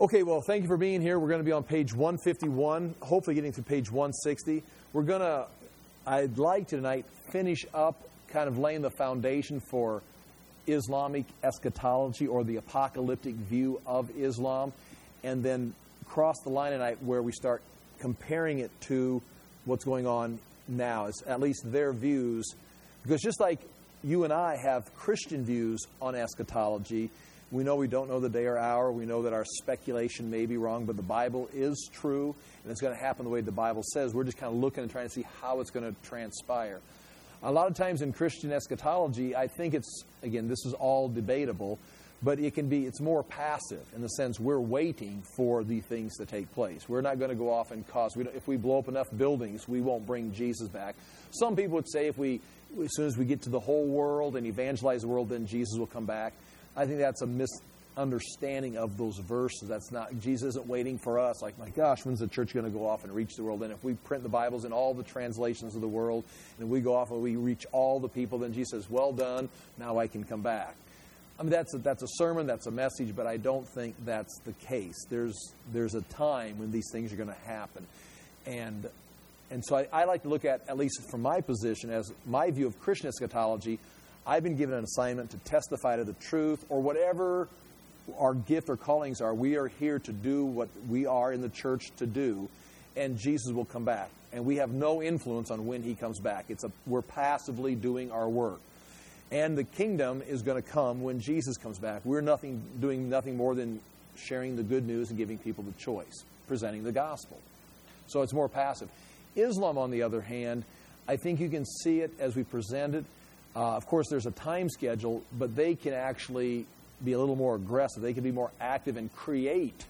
Okay, well, thank you for being here. We're going to be on page 151, hopefully getting through page 160. I'd like to tonight finish up kind of laying the foundation for Islamic eschatology or the apocalyptic view of Islam, and then cross the line tonight where we start comparing it to what's going on now, at least their views. Because just like you and I have Christian views on eschatology, we know we don't know the day or hour. We know that our speculation may be wrong, but the Bible is true, and it's going to happen the way the Bible says. We're just kind of looking and trying to see how it's going to transpire. A lot of times in Christian eschatology, I think again, this is all debatable, but it's more passive in the sense we're waiting for the things to take place. We're not going to go off and if we blow up enough buildings, we won't bring Jesus back. Some people would say as soon as we get to the whole world and evangelize the world, then Jesus will come back. I think that's a misunderstanding of those verses. Jesus isn't waiting for us. Like, my gosh, when's the church going to go off and reach the world? And if we print the Bibles in all the translations of the world, and we go off and we reach all the people, then Jesus says, well done, now I can come back. I mean, that's a sermon, that's a message, but I don't think that's the case. There's a time when these things are going to happen. And so I like to look at least from my position, as my view of Christian eschatology, I've been given an assignment to testify to the truth, or whatever our gift or callings are. We are here to do what we are in the church to do, and Jesus will come back. And we have no influence on when He comes back. We're passively doing our work. And the kingdom is going to come when Jesus comes back. We're doing nothing more than sharing the good news and giving people the choice, presenting the gospel. So it's more passive. Islam, on the other hand, I think you can see it as we present it. Of course, there's a time schedule, but they can actually be a little more aggressive. They can be more active and create.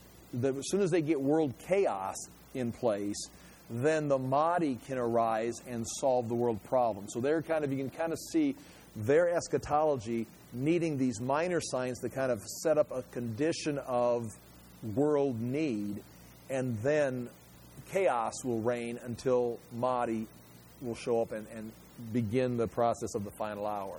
As soon as they get world chaos in place, then the Mahdi can arise and solve the world problem. So you can kind of see their eschatology needing these minor signs to kind of set up a condition of world need, and then chaos will reign until Mahdi will show up and begin the process of the final hour.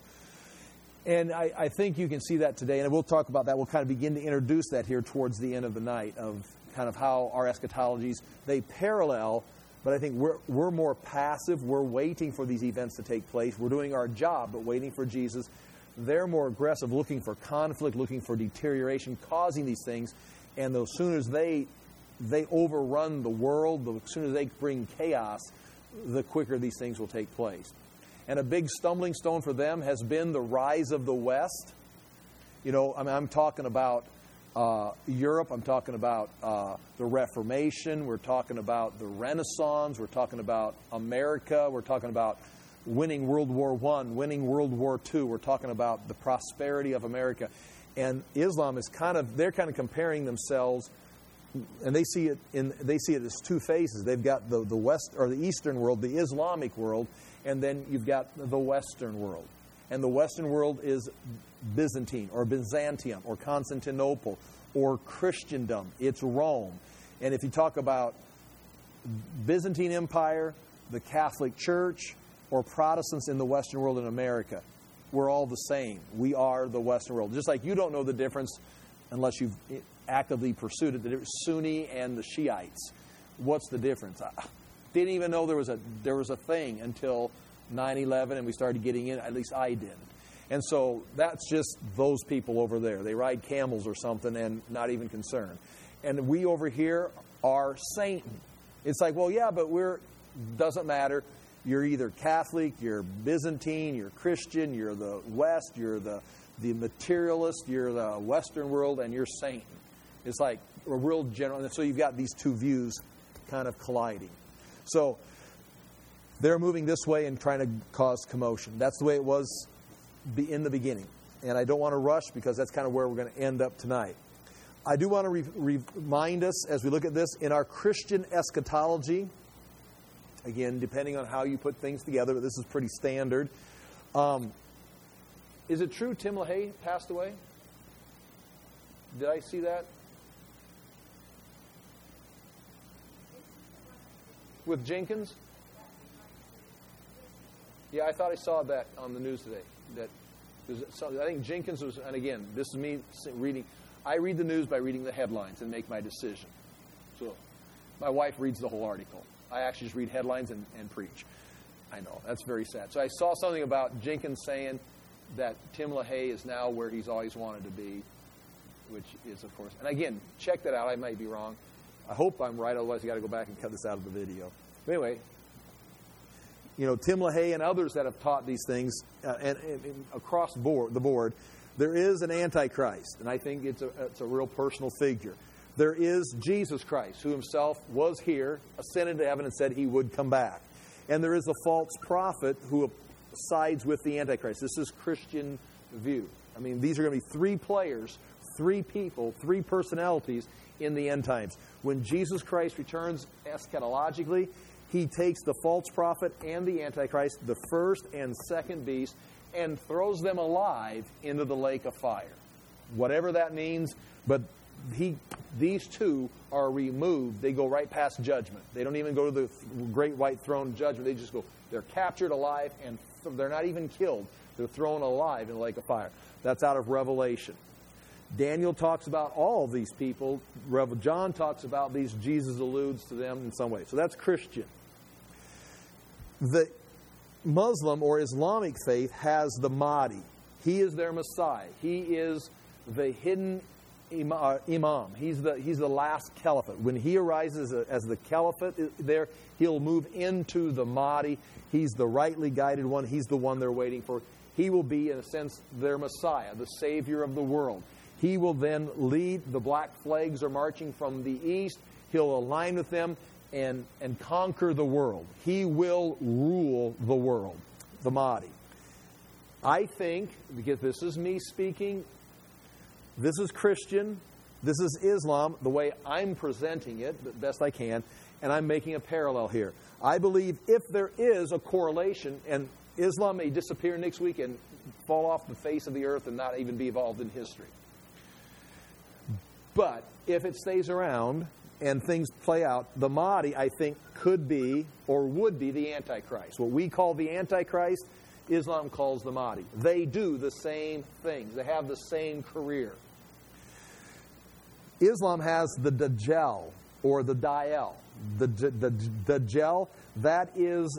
And I think you can see that today, and we'll talk about that. We'll kind of begin to introduce that here towards the end of the night, of kind of how our eschatologies, they parallel, but I think we're more passive. We're waiting for these events to take place. We're doing our job, but waiting for Jesus. They're more aggressive, looking for conflict, looking for deterioration, causing these things. And as soon as they overrun the world, as soon as they bring chaos, the quicker these things will take place. And a big stumbling stone for them has been the rise of the West. I'm talking about Europe. I'm talking about the Reformation. We're talking about the Renaissance. We're talking about America. We're talking about winning World War I, winning World War II. We're talking about the prosperity of America. And Islam is they're kind of comparing themselves, and they see it as two phases. They've got the West, or the Eastern world, the Islamic world, and then you've got the Western world. And the Western world is Byzantine, or Byzantium, or Constantinople, or Christendom. It's Rome. And if you talk about Byzantine Empire, the Catholic Church, or Protestants in the Western world in America, we're all the same. We are the Western world. Just like you don't know the difference unless you've actively pursued it, the Sunni and the Shiites. What's the difference? I didn't even know there was a thing until 9/11, and we started getting in. At least I didn't. And so that's just those people over there. They ride camels or something and not even concerned. And we over here are Satan. It's like, well, yeah, but doesn't matter. You're either Catholic, you're Byzantine, you're Christian, you're the West, you're the materialist, you're the Western world, and you're Satan. It's like a real general. And so you've got these two views kind of colliding. So they're moving this way and trying to cause commotion. That's the way it was in the beginning. And I don't want to rush, because that's kind of where we're going to end up tonight. I do want to remind us, as we look at this, in our Christian eschatology, again, depending on how you put things together, but this is pretty standard. Is it true Tim LaHaye passed away? Did I see that? With Jenkins? Yeah, I thought I saw that on the news today. I think Jenkins was, and again, this is me reading. I read the news by reading the headlines and make my decision. So my wife reads the whole article. I actually just read headlines and preach. I know, that's very sad. So I saw something about Jenkins saying that Tim LaHaye is now where he's always wanted to be, which is, of course, and again, check that out. I might be wrong. I hope I'm right, otherwise you got to go back and cut this out of the video. But anyway, Tim LaHaye and others that have taught these things and across the board, there is an Antichrist, and I think it's a real personal figure. There is Jesus Christ, who himself was here, ascended to heaven, and said he would come back. And there is a false prophet who sides with the Antichrist. This is Christian view. I mean, these are going to be three players, three people, three personalities in the end times. When Jesus Christ returns eschatologically, he takes the false prophet and the Antichrist, the first and second beast, and throws them alive into the lake of fire. Whatever that means, but these two are removed. They go right past judgment. They don't even go to the great white throne judgment. They just go, they're captured alive, and they're not even killed. They're thrown alive in the lake of fire. That's out of Revelation. Daniel talks about all these people. John talks about these. Jesus alludes to them in some way. So that's Christian. The Muslim or Islamic faith has the Mahdi. He is their Messiah. He is the hidden Imam. He's the last caliphate. When he arises as the caliphate there, he'll move into the Mahdi. He's the rightly guided one. He's the one they're waiting for. He will be, in a sense, their Messiah, the Savior of the world. He will then lead. The black flags are marching from the east. He'll align with them and conquer the world. He will rule the world, the Mahdi. I think, because this is me speaking, this is Christian, this is Islam, the way I'm presenting it, the best I can, and I'm making a parallel here. I believe if there is a correlation, and Islam may disappear next week and fall off the face of the earth and not even be involved in history. But if it stays around and things play out, the Mahdi, I think, could be or would be the Antichrist. What we call the Antichrist, Islam calls the Mahdi. They do the same things. They have the same career. Islam has the Dajjal or the Dael. The Dajjal, that is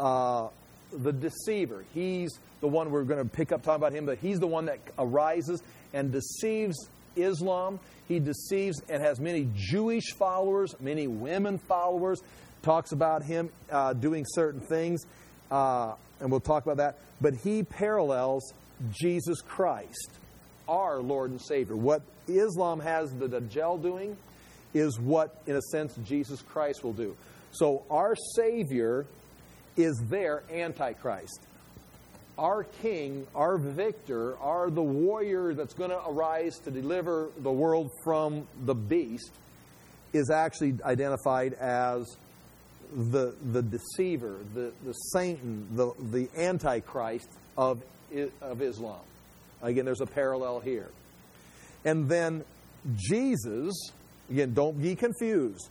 the deceiver. He's the one we're going to pick up talking about him, but he's the one that arises and deceives Islam. He deceives and has many Jewish followers, many women followers, talks about him doing certain things, and we'll talk about that. But he parallels Jesus Christ, our Lord and Savior. What Islam has the Dajjal doing is what, in a sense, Jesus Christ will do. So our Savior is their Antichrist. Our king, our victor, the warrior that's going to arise to deliver the world from the beast is actually identified as the deceiver, the Satan, the Antichrist of Islam. Again, there's a parallel here. And then Jesus, again, don't be confused.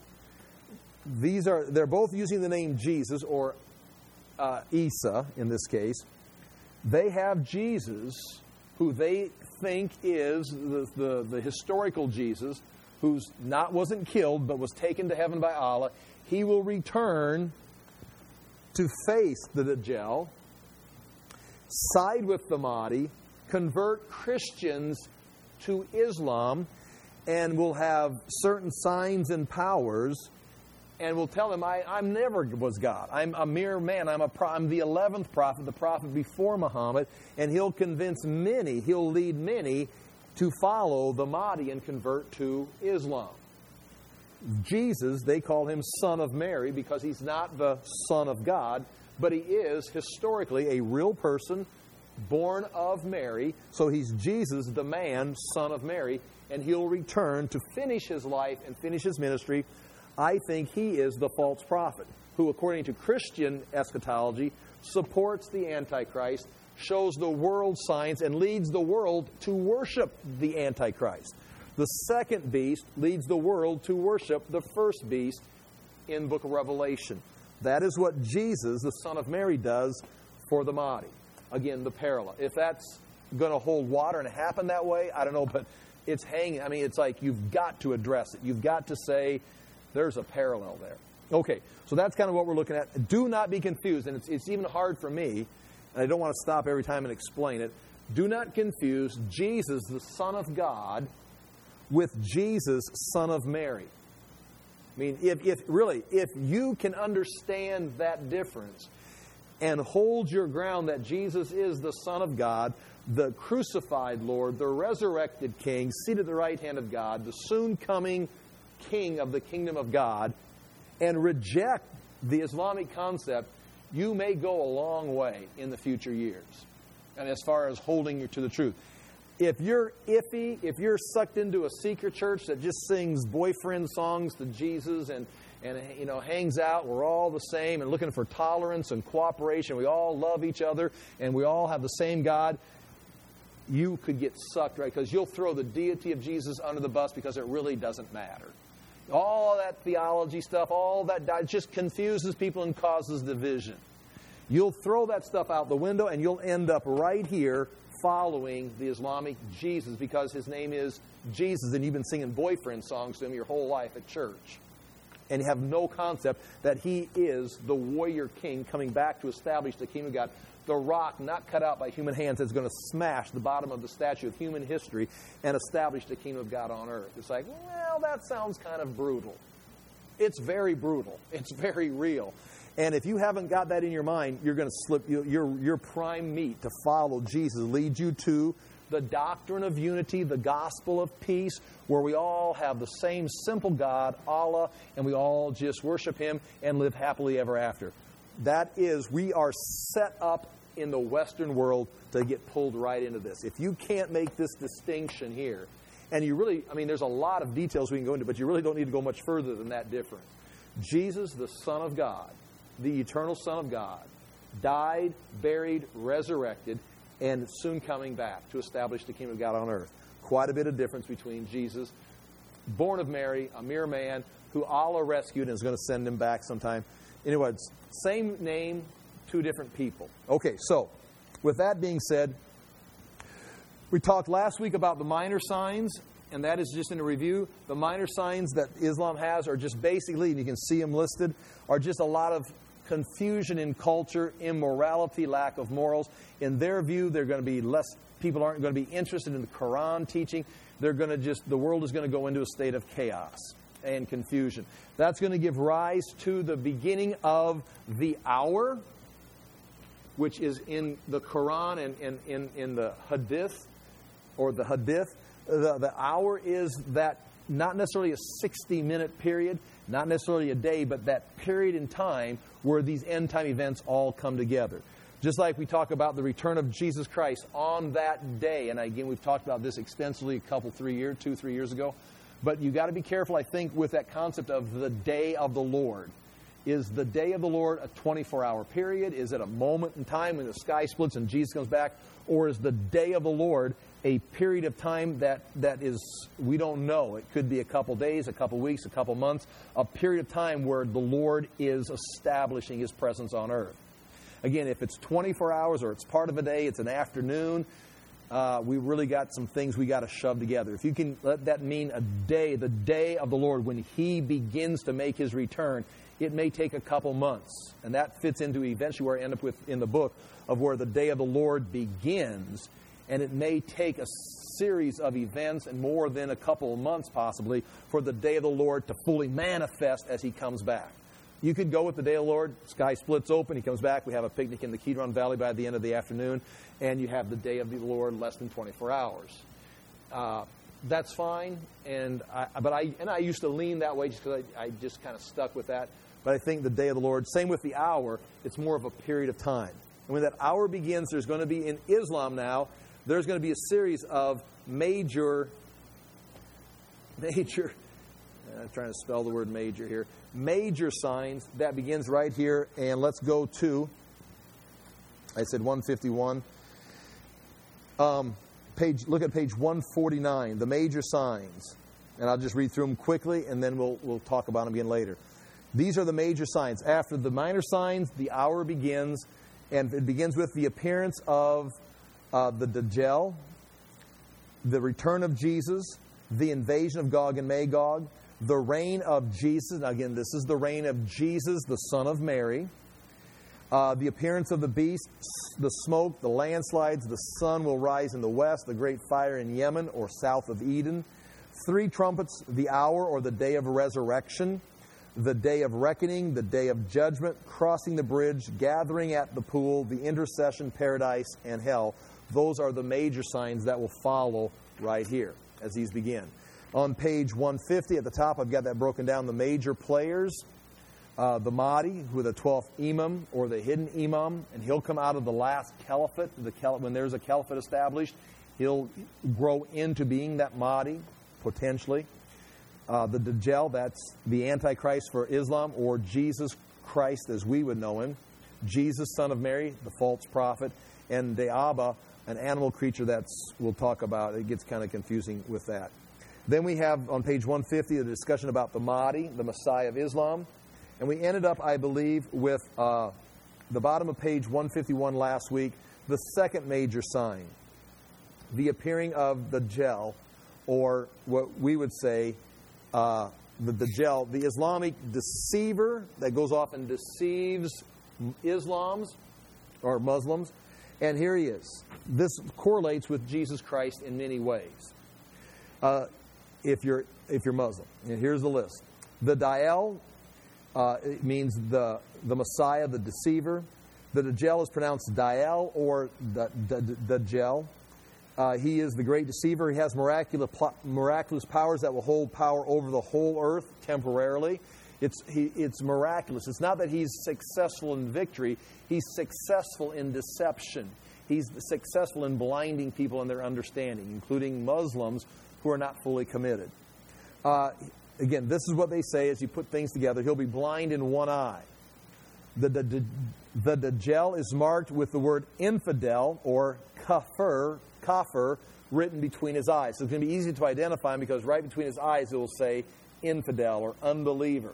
They're both using the name Jesus or Isa in this case. They have Jesus, who they think is the historical Jesus, wasn't killed, but was taken to heaven by Allah. He will return to face the Dajjal, side with the Mahdi, convert Christians to Islam, and will have certain signs and powers, and will tell them, I never was God. I'm a mere man. I'm the 11th prophet, the prophet before Muhammad, and he'll convince many, he'll lead many to follow the Mahdi and convert to Islam. Jesus, they call him Son of Mary because he's not the Son of God, but he is historically a real person born of Mary. So he's Jesus, the man, Son of Mary, and he'll return to finish his life and finish his ministry. I think he is the false prophet who, according to Christian eschatology, supports the Antichrist, shows the world signs, and leads the world to worship the Antichrist. The second beast leads the world to worship the first beast in the book of Revelation. That is what Jesus, the Son of Mary, does for the Mahdi. Again, the parallel. If that's going to hold water and happen that way, I don't know, but It's hanging. I mean, it's like you've got to address it. You've got to say there's a parallel there. Okay, so that's kind of what we're looking at. Do not be confused, and it's even hard for me, and I don't want to stop every time and explain it. Do not confuse Jesus, the Son of God, with Jesus, Son of Mary. I mean, if you can understand that difference and hold your ground that Jesus is the Son of God, the crucified Lord, the resurrected King, seated at the right hand of God, the soon coming King of the kingdom of God, and reject the Islamic concept, you may go a long way in the future years. And as far as holding you to the truth. If you're iffy, if you're sucked into a secret church that just sings boyfriend songs to Jesus and hangs out, we're all the same and looking for tolerance and cooperation, we all love each other and we all have the same God, you could get sucked, right? Because you'll throw the deity of Jesus under the bus because it really doesn't matter. All that theology stuff, all that just confuses people and causes division. You'll throw that stuff out the window and you'll end up right here following the Islamic Jesus because his name is Jesus and you've been singing boyfriend songs to him your whole life at church. And you have no concept that he is the warrior king coming back to establish the kingdom of God. The rock not cut out by human hands that's going to smash the bottom of the statue of human history and establish the kingdom of God on earth. It's like, well, that sounds kind of brutal. It's very brutal. It's very real. And if you haven't got that in your mind, you're going to slip. Your prime meat to follow Jesus leads you to the doctrine of unity, the gospel of peace, where we all have the same simple God, Allah, and we all just worship him and live happily ever after. That is, we are set up in the Western world to get pulled right into this. If you can't make this distinction here, and you really, there's a lot of details we can go into, but you really don't need to go much further than that difference. Jesus, the Son of God, the eternal Son of God, died, buried, resurrected, and soon coming back to establish the kingdom of God on earth. Quite a bit of difference between Jesus, born of Mary, a mere man, who Allah rescued and is going to send him back sometime. Anyway, same name, two different people. Okay, so with that being said, we talked last week about the minor signs, and that is just in a review. The minor signs that Islam has are just basically, and you can see them listed, are just a lot of confusion in culture, immorality, lack of morals. In their view, they're going to be less, people aren't going to be interested in the Quran teaching. They're going to the world is going to go into a state of chaos and confusion. That's going to give rise to the beginning of the hour, which is in the Quran and in the Hadith, or the Hadith. The hour is that not necessarily a 60-minute period, not necessarily a day, but that period in time where these end-time events all come together. Just like we talk about the return of Jesus Christ on that day, and again, we've talked about this extensively 2-3 years ago, but you've got to be careful, I think, with that concept of the day of the Lord. Is the day of the Lord a 24-hour period? Is it a moment in time when the sky splits and Jesus comes back? Or is the day of the Lord a period of time that is, we don't know. It could be a couple days, a couple weeks, a couple months, a period of time where the Lord is establishing his presence on earth. Again, if it's 24 hours or it's part of a day, it's an afternoon, we really got some things we got to shove together. If you can let that mean a day, the day of the Lord, when he begins to make his return, it may take a couple months. And that fits into eventually where I end up with in the book of where the day of the Lord begins. And it may take a series of events and more than a couple of months possibly for the day of the Lord to fully manifest as he comes back. You could go with the day of the Lord, sky splits open, he comes back, we have a picnic in the Kidron Valley by the end of the afternoon, and you have the day of the Lord less than 24 hours. That's fine, but I used to lean that way just because I just kind of stuck with that. But I think the day of the Lord, same with the hour, it's more of a period of time. And when that hour begins, there's going to be, in Islam now, there's going to be a series of major, I'm trying to spell the word major here, major signs that begins right here. And let's go to, I said 151. Look at page 149, the major signs. And I'll just read through them quickly, and then we'll talk about them again later. These are the major signs. After the minor signs, the hour begins, and it begins with the appearance of the Dajjal, the return of Jesus, the invasion of Gog and Magog, the reign of Jesus. Now again, this is the reign of Jesus, the Son of Mary. The appearance of the beast, the smoke, the landslides, the sun will rise in the west, the great fire in Yemen or south of Eden. 3 trumpets, the hour or the day of resurrection, the day of reckoning, the day of judgment, crossing the bridge, gathering at the pool, the intercession, paradise, and hell. Those are the major signs that will follow right here as these begin. On page 150 at the top, I've got that broken down, the major players. The Mahdi, who are the 12th Imam or the hidden Imam, and he'll come out of the last caliphate. When there's a caliphate established, he'll grow into being that Mahdi, potentially. The Dajjal, that's the Antichrist for Islam, or Jesus Christ as we would know him. Jesus, son of Mary, the false prophet, and Deaba, an animal creature we'll talk about. It gets kind of confusing with that. Then we have on page 150 the discussion about the Mahdi, the Messiah of Islam. And we ended up, I believe, with the bottom of page 151 last week, the second major sign, the appearing of the Dajjal, or what we would say, the Dajjal, the Islamic deceiver that goes off and deceives Muslims. And here he is. This correlates with Jesus Christ in many ways. If you're Muslim, and here's the list: the Dajjal. It means the Messiah, the deceiver. The Dajjal is pronounced Dael or the Dajjal. He is the great deceiver. He has miraculous powers that will hold power over the whole earth temporarily. It's miraculous. It's not that he's successful in victory. He's successful in deception. He's successful in blinding people in their understanding, including Muslims who are not fully committed. Again, this is what they say as you put things together. He'll be blind in one eye. The Dajjal is marked with the word infidel or kafir written between his eyes. So it's going to be easy to identify him because right between his eyes it will say infidel or unbeliever.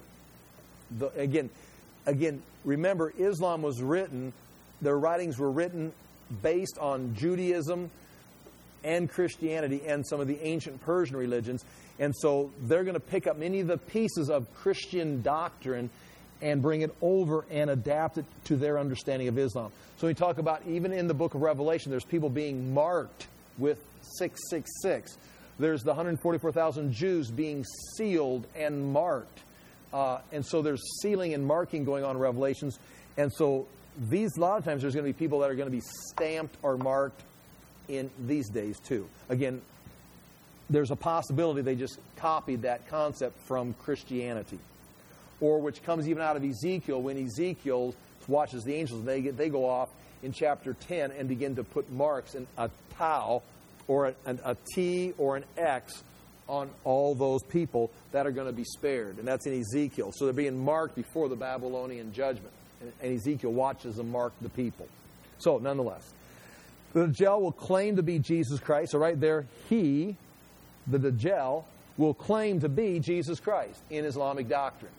Again, remember, Islam was written, their writings were written based on Judaism and Christianity and some of the ancient Persian religions. And so they're going to pick up many of the pieces of Christian doctrine and bring it over and adapt it to their understanding of Islam. So we talk about, even in the book of Revelation, there's people being marked with 666. There's the 144,000 Jews being sealed and marked. And so there's sealing and marking going on in Revelations. And so a lot of times there's going to be people that are going to be stamped or marked in these days too. Again, there's a possibility they just copied that concept from Christianity. Or which comes even out of Ezekiel, when Ezekiel watches the angels, they go off in chapter 10 and begin to put marks in a tau or a T or an X on all those people that are going to be spared. And that's in Ezekiel. So they're being marked before the Babylonian judgment. And Ezekiel watches them mark the people. So, nonetheless, the Dajjal will claim to be Jesus Christ. So right there, the Dajjal, will claim to be Jesus Christ in Islamic doctrine.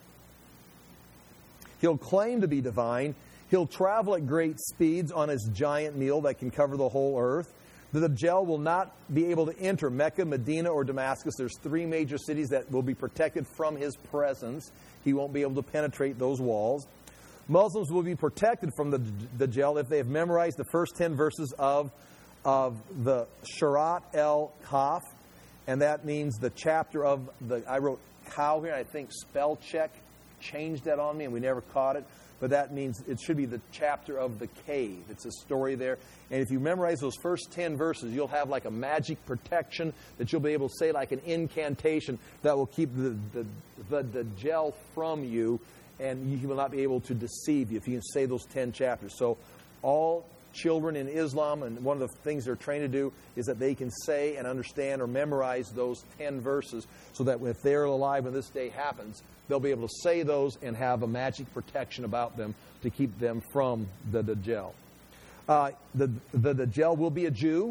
He'll claim to be divine. He'll travel at great speeds on his giant mule that can cover the whole earth. The Dajjal will not be able to enter Mecca, Medina, or Damascus. There's 3 major cities that will be protected from his presence. He won't be able to penetrate those walls. Muslims will be protected from the Dajjal if they have memorized the first 10 verses of the Surat al-Kahf. And that means the chapter of I wrote cow here, and I think spell check changed that on me, and we never caught it. But that means it should be the chapter of the cave. It's a story there. And if you memorize those first 10 verses, you'll have like a magic protection that you'll be able to say like an incantation that will keep the Dajjal from you, and he will not be able to deceive you if you can say those 10 chapters. So all children in Islam, and one of the things they're trained to do is that they can say and understand or memorize those 10 verses so that if they're alive when this day happens, they'll be able to say those and have a magic protection about them to keep them from the Dajjal. The Dajjal will be a Jew.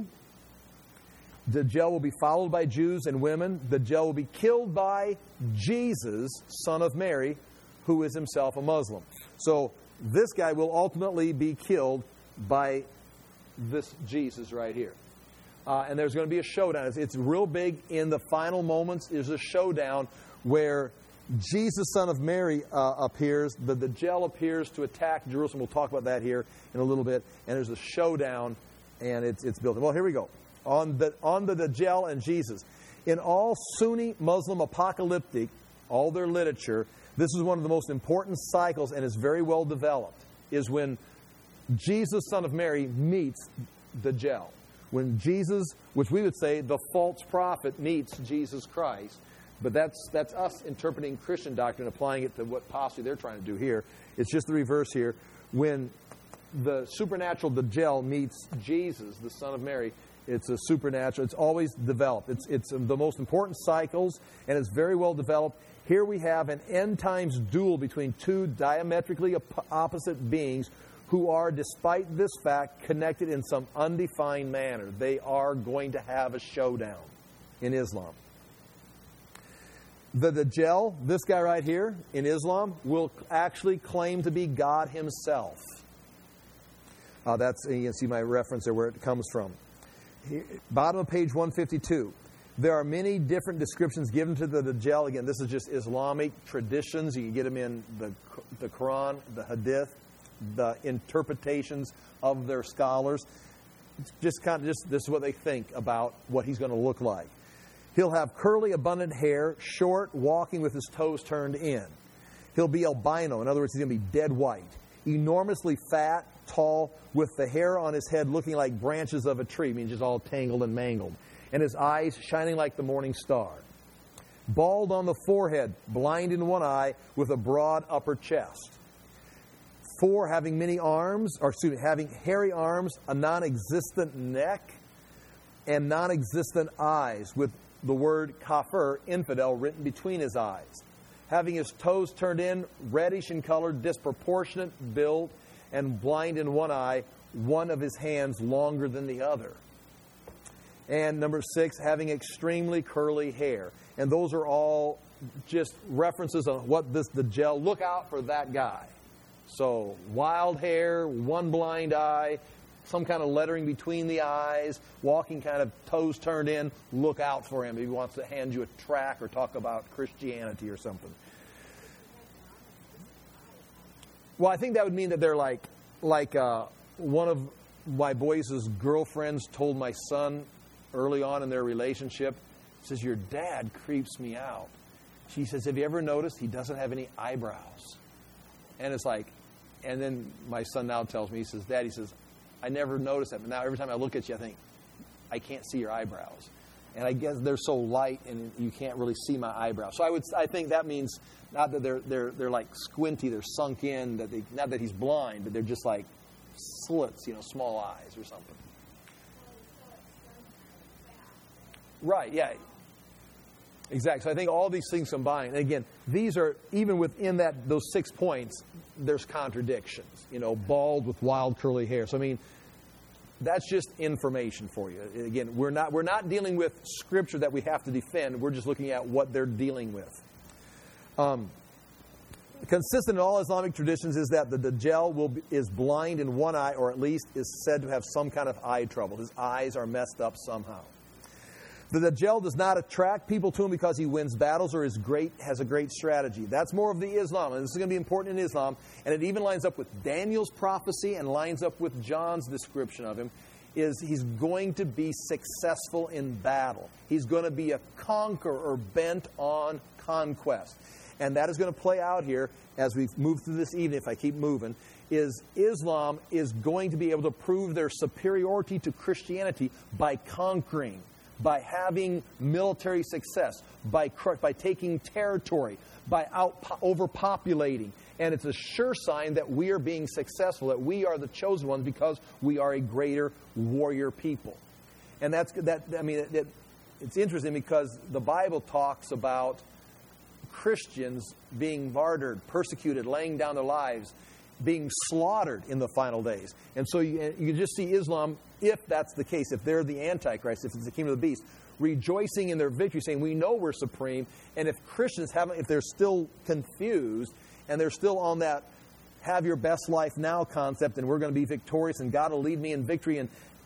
Dajjal will be followed by Jews and women. Dajjal will be killed by Jesus, son of Mary, who is himself a Muslim. So this guy will ultimately be killed by this Jesus right here. and there's going to be a showdown. It's real big in the final moments. There's a showdown where Jesus, son of Mary, appears. The Dajjal appears to attack Jerusalem. We'll talk about that here in a little bit. And there's a showdown, and it's built. Well, here we go. On the Dajjal and Jesus. In all Sunni Muslim apocalyptic, all their literature, this is one of the most important cycles, and is very well developed, is when Jesus, son of Mary, meets Dajjal. When Jesus, which we would say the false prophet, meets Jesus Christ. But that's us interpreting Christian doctrine, applying it to what possibly they're trying to do here. It's just the reverse here. When the supernatural Dajjal meets Jesus, the son of Mary, it's a supernatural. It's always developed. It's the most important cycles, and it's very well developed. Here we have an end times duel between two diametrically opposite beings who are, despite this fact, connected in some undefined manner. They are going to have a showdown in Islam. The Dajjal, this guy right here in Islam, will actually claim to be God himself. You can see my reference there where it comes from. Here, bottom of page 152. There are many different descriptions given to the Dajjal. Again, this is just Islamic traditions. You can get them in the Quran, the Hadith, the interpretations of their scholars. This is what they think about what he's going to look like. He'll have curly, abundant hair, short, walking with his toes turned in. He'll be albino. In other words, he's going to be dead white. Enormously fat, tall, with the hair on his head looking like branches of a tree, means just all tangled and mangled. And his eyes shining like the morning star. Bald on the forehead, blind in one eye, with a broad upper chest. 4, having having hairy arms, a non-existent neck, and non-existent eyes, with the word kafir, infidel, written between his eyes. Having his toes turned in, reddish in color, disproportionate build, and blind in one eye, one of his hands longer than the other. And number 6, having extremely curly hair. And those are all just references on what this Dajjal, look out for that guy. So, wild hair, one blind eye, some kind of lettering between the eyes, walking kind of toes turned in, look out for him if he wants to hand you a tract or talk about Christianity or something. Well, I think that would mean that they're like one of my boys' girlfriends told my son early on in their relationship, says, your dad creeps me out. She says, have you ever noticed he doesn't have any eyebrows? And it's like, and then my son now tells me, he says, Dad, he says, I never noticed that, but now every time I look at you, I think, I can't see your eyebrows. And I guess they're so light and you can't really see my eyebrows. So I think that means not that they're like squinty, they're sunk in, not that he's blind, but they're just like slits, small eyes or something. Right, yeah. Exactly. So I think all these things combined, and again, these are, even within those 6 points, there's contradictions. Bald with wild curly hair. So I mean, that's just information for you. Again, we're not dealing with scripture that we have to defend. We're just looking at what they're dealing with. Consistent in all Islamic traditions is that the Dajjal is blind in one eye, or at least is said to have some kind of eye trouble. His eyes are messed up somehow. The Dajjal does not attract people to him because he wins battles or has a great strategy. That's more of the Islam, and this is going to be important in Islam, and it even lines up with Daniel's prophecy and lines up with John's description of him, is he's going to be successful in battle. He's going to be a conqueror bent on conquest. And that is going to play out here as we move through this evening, if I keep moving, is Islam is going to be able to prove their superiority to Christianity by conquering, by having military success, by taking territory, by overpopulating. And it's a sure sign that we are being successful, that we are the chosen ones because we are a greater warrior people. And it's interesting because the Bible talks about Christians being martyred, persecuted, laying down their lives, being slaughtered in the final days. And so you can just see Islam, if that's the case, if they're the Antichrist, if it's the kingdom of the beast, rejoicing in their victory, saying, we know we're supreme. And if Christians if they're still confused and they're still on that have your best life now concept and we're going to be victorious and God will lead me in victory and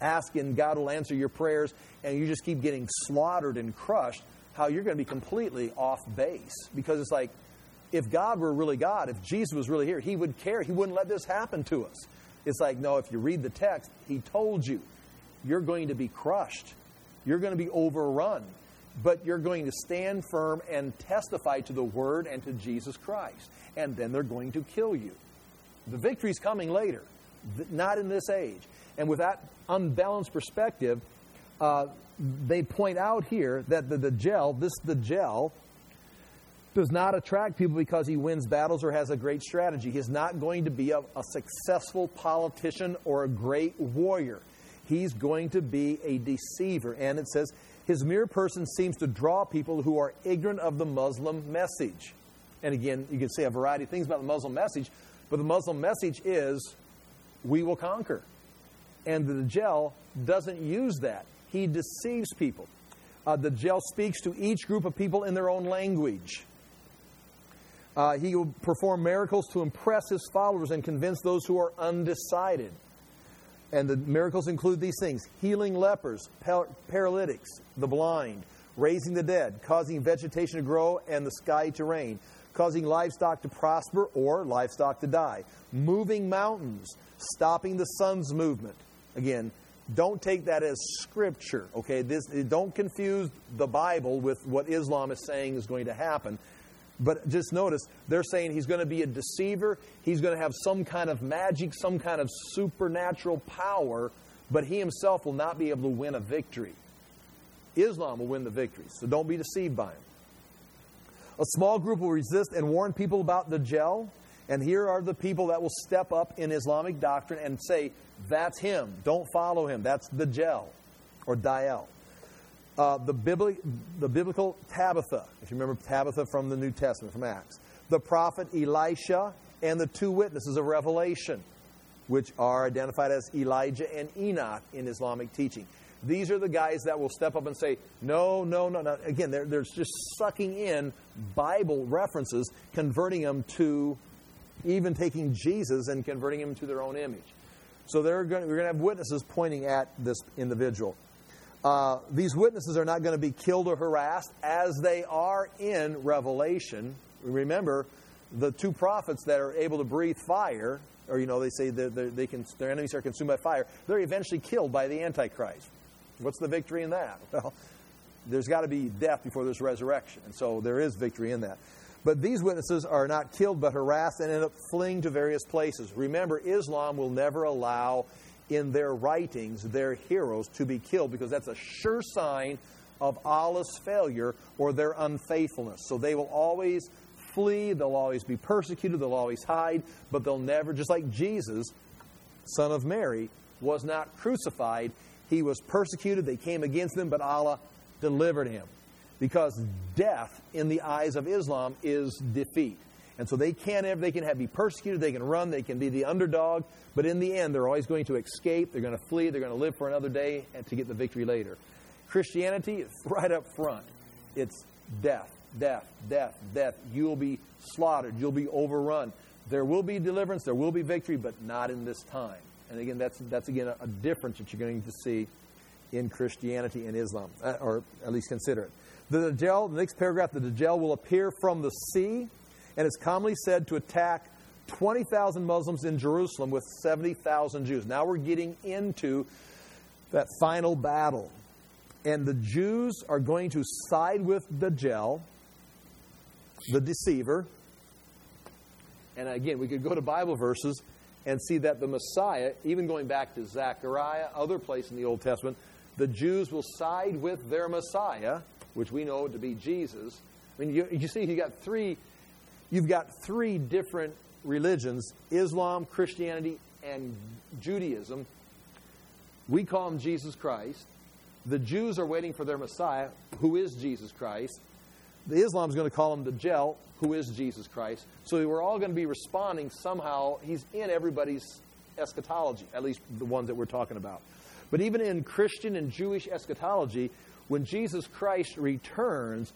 asking God will answer your prayers, and you just keep getting slaughtered and crushed, how you're going to be completely off base. Because it's like, if God were really God, if Jesus was really here, He would care. He wouldn't let this happen to us. It's like, no, if you read the text, He told you, you're going to be crushed. You're going to be overrun. But you're going to stand firm and testify to the Word and to Jesus Christ. And then they're going to kill you. The victory's coming later, not in this age. And with that unbalanced perspective, they point out here that the Dajjal, does not attract people because he wins battles or has a great strategy. He's not going to be a successful politician or a great warrior. He's going to be a deceiver. And it says, his mere person seems to draw people who are ignorant of the Muslim message. And again, you can say a variety of things about the Muslim message, but the Muslim message is, we will conquer. And the Dajjal doesn't use that. He deceives people. The Dajjal speaks to each group of people in their own language. He will perform miracles to impress his followers and convince those who are undecided. And the miracles include these things: healing lepers, paralytics, the blind, raising the dead, causing vegetation to grow and the sky to rain, causing livestock to prosper or livestock to die, moving mountains, stopping the sun's movement. Again, don't take that as scripture, okay? Don't confuse the Bible with what Islam is saying is going to happen. But just notice, they're saying he's going to be a deceiver, he's going to have some kind of magic, some kind of supernatural power, but he himself will not be able to win a victory. Islam will win the victory, so don't be deceived by him. A small group will resist and warn people about the Dajjal, and here are the people that will step up in Islamic doctrine and say, that's him, don't follow him, that's the Dajjal, or Dajjal. The biblical Tabitha, if you remember Tabitha from the New Testament, from Acts. The prophet Elisha and the two witnesses of Revelation, which are identified as Elijah and Enoch in Islamic teaching. These are the guys that will step up and say, no. Again, they're just sucking in Bible references, converting them to, even taking Jesus and converting him to their own image. So we're going to have witnesses pointing at this individual. These witnesses are not going to be killed or harassed as they are in Revelation. Remember, the two prophets that are able to breathe fire, or they say that their enemies are consumed by fire, they're eventually killed by the Antichrist. What's the victory in that? Well, there's got to be death before there's resurrection, and so there is victory in that. But these witnesses are not killed but harassed and end up fleeing to various places. Remember, Islam will never allow in their writings their heroes to be killed, because that's a sure sign of Allah's failure or their unfaithfulness. So they will always flee, they'll always be persecuted, they'll always hide, but they'll never, just like Jesus, son of Mary, was not crucified. He was persecuted, they came against him, but Allah delivered him. Because death in the eyes of Islam is defeat. And so they can be persecuted, they can run, they can be the underdog, but in the end, they're always going to escape, they're going to flee, they're going to live for another day and to get the victory later. Christianity, right up front, it's death, death, death, death. You'll be slaughtered, you'll be overrun. There will be deliverance, there will be victory, but not in this time. And again, that's again a difference that you're going to see in Christianity and Islam, or at least consider it. The Dajjal, the next paragraph, the Dajjal will appear from the sea, and is commonly said to attack 20,000 Muslims in Jerusalem with 70,000 Jews. Now we're getting into that final battle. And the Jews are going to side with Dajjal, the deceiver. And again, we could go to Bible verses and see that the Messiah, even going back to Zechariah, other place in the Old Testament, the Jews will side with their Messiah, which we know to be Jesus. I mean, you see, you've got three different religions: Islam, Christianity, and Judaism. We call him Jesus Christ. The Jews are waiting for their Messiah, who is Jesus Christ. The Islam is going to call him the Dajjal, who is Jesus Christ. So we're all going to be responding somehow. He's in everybody's eschatology, at least the ones that we're talking about. But even in Christian and Jewish eschatology, when Jesus Christ returns,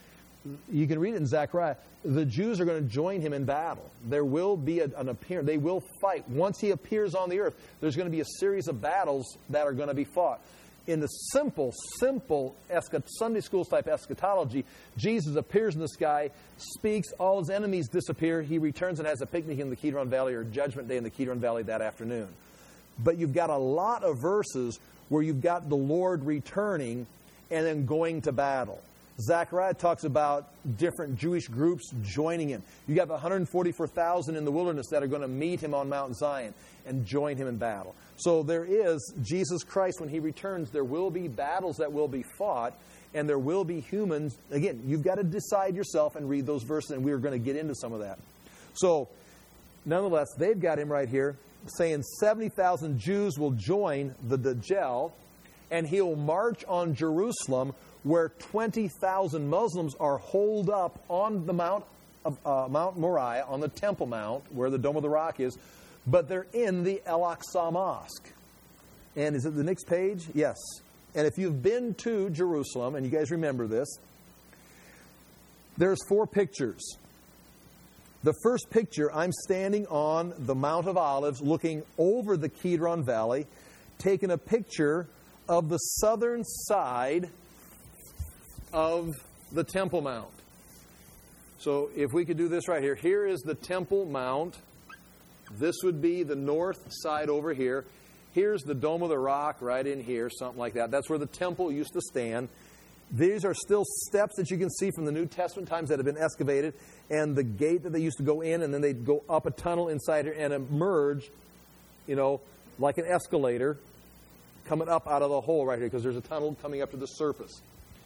you can read it in Zechariah, the Jews are going to join him in battle. There will be an appearance. They will fight. Once he appears on the earth, there's going to be a series of battles that are going to be fought. In the simple Sunday school type eschatology, Jesus appears in the sky, speaks, all his enemies disappear, he returns and has a picnic in the Kidron Valley, or Judgment Day in the Kidron Valley that afternoon. But you've got a lot of verses where you've got the Lord returning and then going to battle. Zechariah talks about different Jewish groups joining him. You got the 144,000 in the wilderness that are going to meet him on Mount Zion and join him in battle. So there is, Jesus Christ, when he returns, there will be battles that will be fought, and there will be humans. Again, you've got to decide yourself and read those verses, and we're going to get into some of that. So, nonetheless, they've got him right here saying 70,000 Jews will join the Dajjal, and he'll march on Jerusalem, where 20,000 Muslims are holed up on the Mount Moriah, on the Temple Mount, where the Dome of the Rock is, but they're in the Al-Aqsa Mosque. And is it the next page? Yes. And if you've been to Jerusalem, and you guys remember this, there's 4 pictures. The first picture, I'm standing on the Mount of Olives, looking over the Kidron Valley, taking a picture of the southern side of the Temple Mount. So if we could do this right here. Here is the Temple Mount. This would be the north side over here. Here's the Dome of the Rock right in here, something like that. That's where the temple used to stand. These are still steps that you can see from the New Testament times that have been excavated, and the gate that they used to go in, and then they'd go up a tunnel inside here and emerge, like an escalator, coming up out of the hole right here, because there's a tunnel coming up to the surface.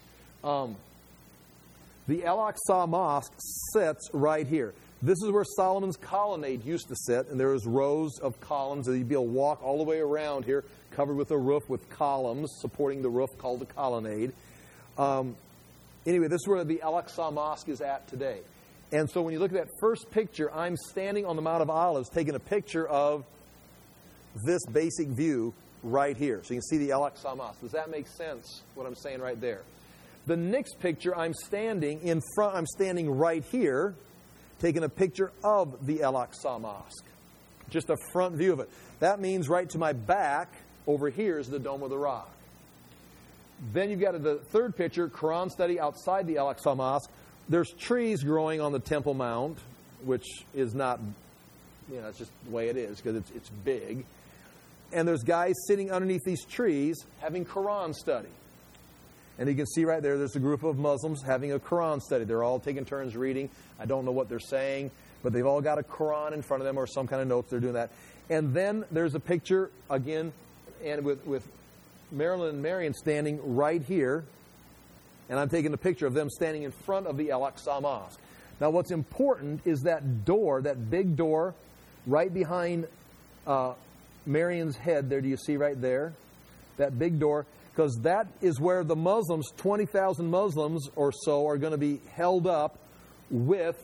The Al-Aqsa Mosque sits right here. This is where Solomon's colonnade used to sit, and there was rows of columns that you'd be able to walk all the way around here, covered with a roof with columns supporting the roof called the colonnade. Anyway, this is where the Al-Aqsa Mosque is at today. And so when you look at that first picture, I'm standing on the Mount of Olives taking a picture of this basic view right here. So you can see the Al-Aqsa Mosque. Does that make sense, what I'm saying right there? The next picture, I'm standing right here, taking a picture of the Al-Aqsa Mosque. Just a front view of it. That means right to my back, over here, is the Dome of the Rock. Then you've got the third picture, Quran study outside the Al-Aqsa Mosque. There's trees growing on the Temple Mount, which is not, it's just the way it is, because it's big. And there's guys sitting underneath these trees having Quran study. And you can see right there's a group of Muslims having a Quran study. They're all taking turns reading. I don't know what they're saying, but they've all got a Quran in front of them or some kind of notes. They're doing that. And then there's a picture, again, and with Marilyn and Marion standing right here. And I'm taking a picture of them standing in front of the Al-Aqsa Mosque. Now, what's important is that door, that big door, right behind Marion's head there. Do you see right there? That big door. Because that is where the Muslims, 20,000 Muslims or so, are going to be held up with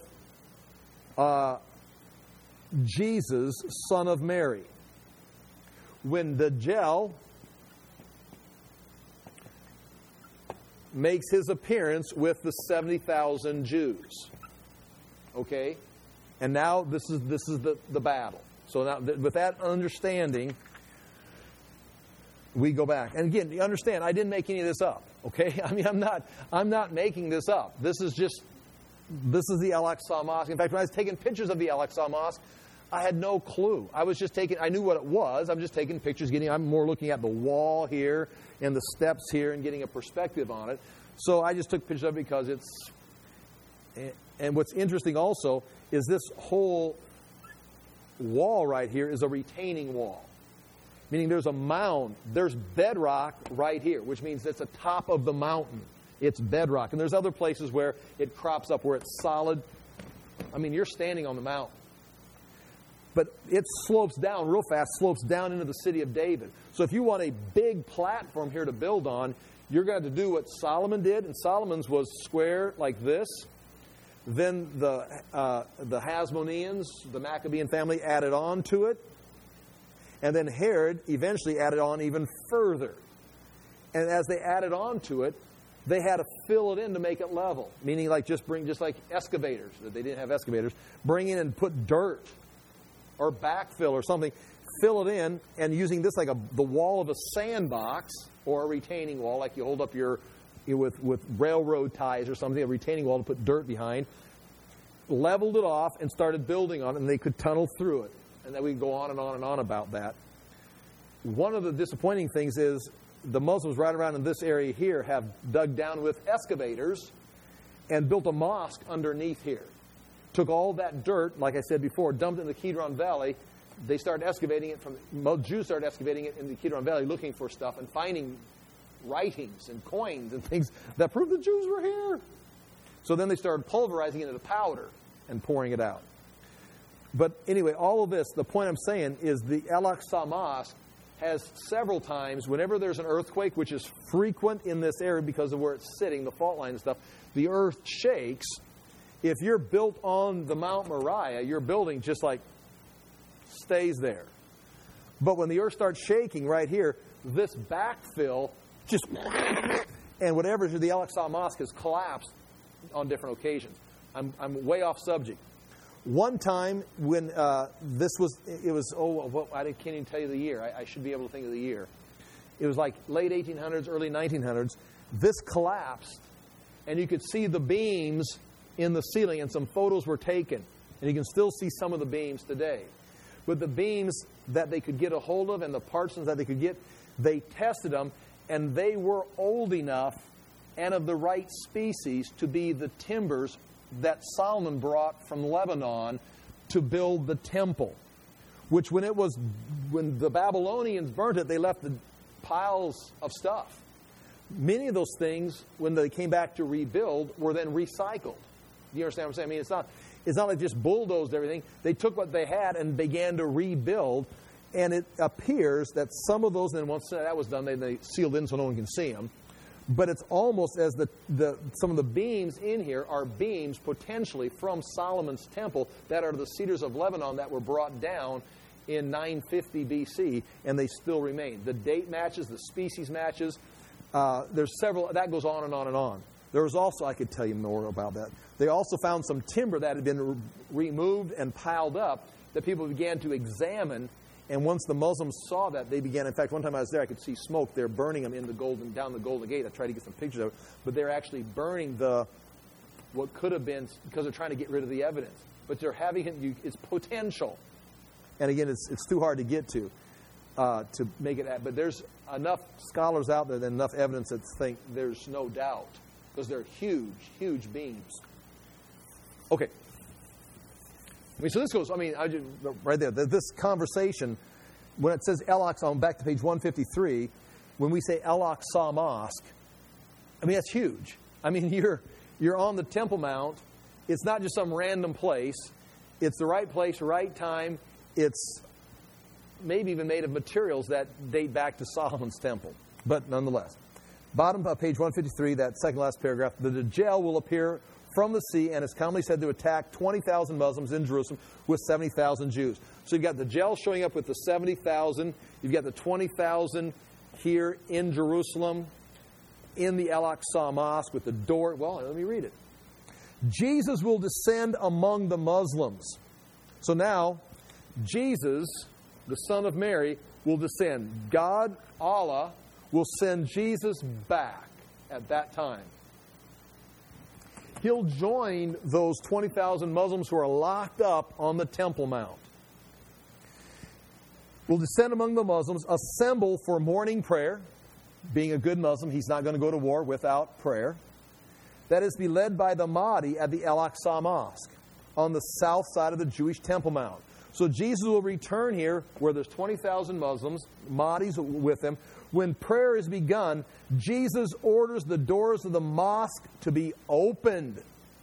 Jesus, son of Mary. When Dajjal makes his appearance with the 70,000 Jews. Okay? And now this is the battle. So now, with that understanding, we go back. And again, you understand, I didn't make any of this up. Okay? I mean, I'm not making this up. This is the Al-Aqsa Mosque. In fact, when I was taking pictures of the Al-Aqsa Mosque, I had no clue. I knew what it was. I'm just taking pictures, I'm more looking at the wall here and the steps here and getting a perspective on it. So I just took pictures of it because and what's interesting also is this whole wall right here is a retaining wall. Meaning there's a mound, there's bedrock right here, which means it's the top of the mountain. It's bedrock. And there's other places where it crops up, where it's solid. I mean, you're standing on the mountain. But it slopes down real fast, slopes down into the city of David. So if you want a big platform here to build on, you're going to do what Solomon did. And Solomon's was square like this. Then the Hasmoneans, the Maccabean family, added on to it. And then Herod eventually added on even further. And as they added on to it, they had to fill it in to make it level. Meaning like just like excavators. They didn't have excavators. Bring in and put dirt or backfill or something. Fill it in, and using this like the wall of a sandbox or a retaining wall, like you hold up with railroad ties or something, a retaining wall to put dirt behind, leveled it off and started building on it, and they could tunnel through it. And then we can go on and on and on about that. One of the disappointing things is the Muslims right around in this area here have dug down with excavators and built a mosque underneath here. Took all that dirt, like I said before, dumped it in the Kidron Valley. They started excavating it Jews started excavating it in the Kidron Valley, looking for stuff and finding writings and coins and things that prove the Jews were here. So then they started pulverizing it into powder and pouring it out. But anyway, all of this, the point I'm saying is the Al-Aqsa Mosque has several times, whenever there's an earthquake, which is frequent in this area because of where it's sitting, the fault line and stuff, the earth shakes. If you're built on the Mount Moriah, your building just like stays there. But when the earth starts shaking right here, this backfill just, and whatever the Al-Aqsa Mosque has collapsed on different occasions. I'm way off subject. One time when I can't even tell you the year. I should be able to think of the year. It was like late 1800s, early 1900s. This collapsed, and you could see the beams in the ceiling, and some photos were taken. And you can still see some of the beams today. But the beams that they could get a hold of and the parts that they could get, they tested them, and they were old enough and of the right species to be the timbers that Solomon brought from Lebanon to build the temple. Which when the Babylonians burnt it, they left the piles of stuff. Many of those things, when they came back to rebuild, were then recycled. Do you understand what I'm saying? I mean, it's not like just bulldozed everything. They took what they had and began to rebuild. And it appears that some of those, and once that was done, they sealed in so no one can see them. But it's almost as some of the beams in here are beams potentially from Solomon's temple that are the cedars of Lebanon that were brought down in 950 BC, and they still remain. The date matches, the species matches. There's several. That goes on and on and on. There was also, I could tell you more about that. They also found some timber that had been removed and piled up that people began to examine. And once the Muslims saw that, they began. In fact, one time I was there, I could see smoke. They're burning them down the Golden Gate. I tried to get some pictures of it, but they're actually burning what could have been, because they're trying to get rid of the evidence. But they're having it. It's potential, and again, it's too hard to get to make it. But there's enough scholars out there, and enough evidence that think there's no doubt, because they're huge, huge beams. Okay. I mean, so this goes, right there, this conversation, when it says Al-Aqsa, back to page 153, when we say Al-Aqsa Mosque, I mean, that's huge. I mean, you're on the Temple Mount. It's not just some random place. It's the right place, right time. It's maybe even made of materials that date back to Solomon's temple. But nonetheless, bottom of page 153, that second last paragraph, the Dajjal will appear from the sea and is commonly said to attack 20,000 Muslims in Jerusalem with 70,000 Jews. So you've got the Dajjal showing up with the 70,000. You've got the 20,000 here in Jerusalem, in the Al-Aqsa Mosque with the door. Well, let me read it. Jesus will descend among the Muslims. So now, Jesus, the Son of Mary, will descend. God, Allah, will send Jesus back at that time. He'll join those 20,000 Muslims who are locked up on the Temple Mount. Will descend among the Muslims, assemble for morning prayer. Being a good Muslim, he's not going to go to war without prayer. That is to be led by the Mahdi at the Al-Aqsa Mosque on the south side of the Jewish Temple Mount. So Jesus will return here where there's 20,000 Muslims, Mahdi's with him. When prayer is begun, Jesus orders the doors of the mosque to be opened.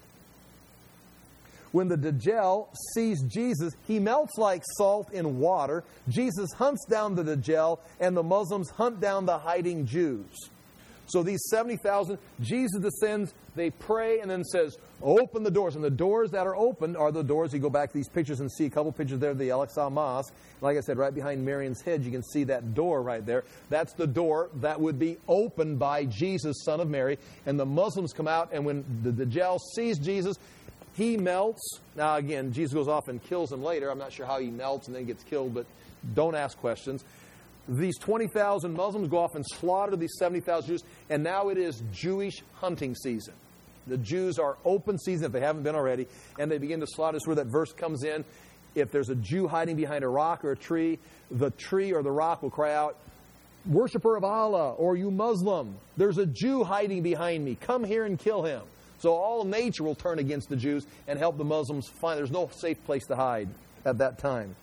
When the Dajjal sees Jesus, he melts like salt in water. Jesus hunts down the Dajjal, and the Muslims hunt down the hiding Jews. So these 70,000, Jesus descends, they pray, and then says, open the doors. And the doors that are opened are the doors. You go back to these pictures and see a couple pictures there of the Al-Aqsa Mosque. Like I said, right behind Marion's head, you can see that door right there. That's the door that would be opened by Jesus, son of Mary. And the Muslims come out, and when the Dajjal sees Jesus, he melts. Now, again, Jesus goes off and kills him later. I'm not sure how he melts and then gets killed, but don't ask questions. These 20,000 Muslims go off and slaughter these 70,000 Jews, and now it is Jewish hunting season. The Jews are open season, if they haven't been already, and they begin to slaughter. This is where that verse comes in. If there's a Jew hiding behind a rock or a tree, the tree or the rock will cry out, "Worshipper of Allah," or "You Muslim, there's a Jew hiding behind me. Come here and kill him." So all nature will turn against the Jews and help the Muslims find there's no safe place to hide at that time.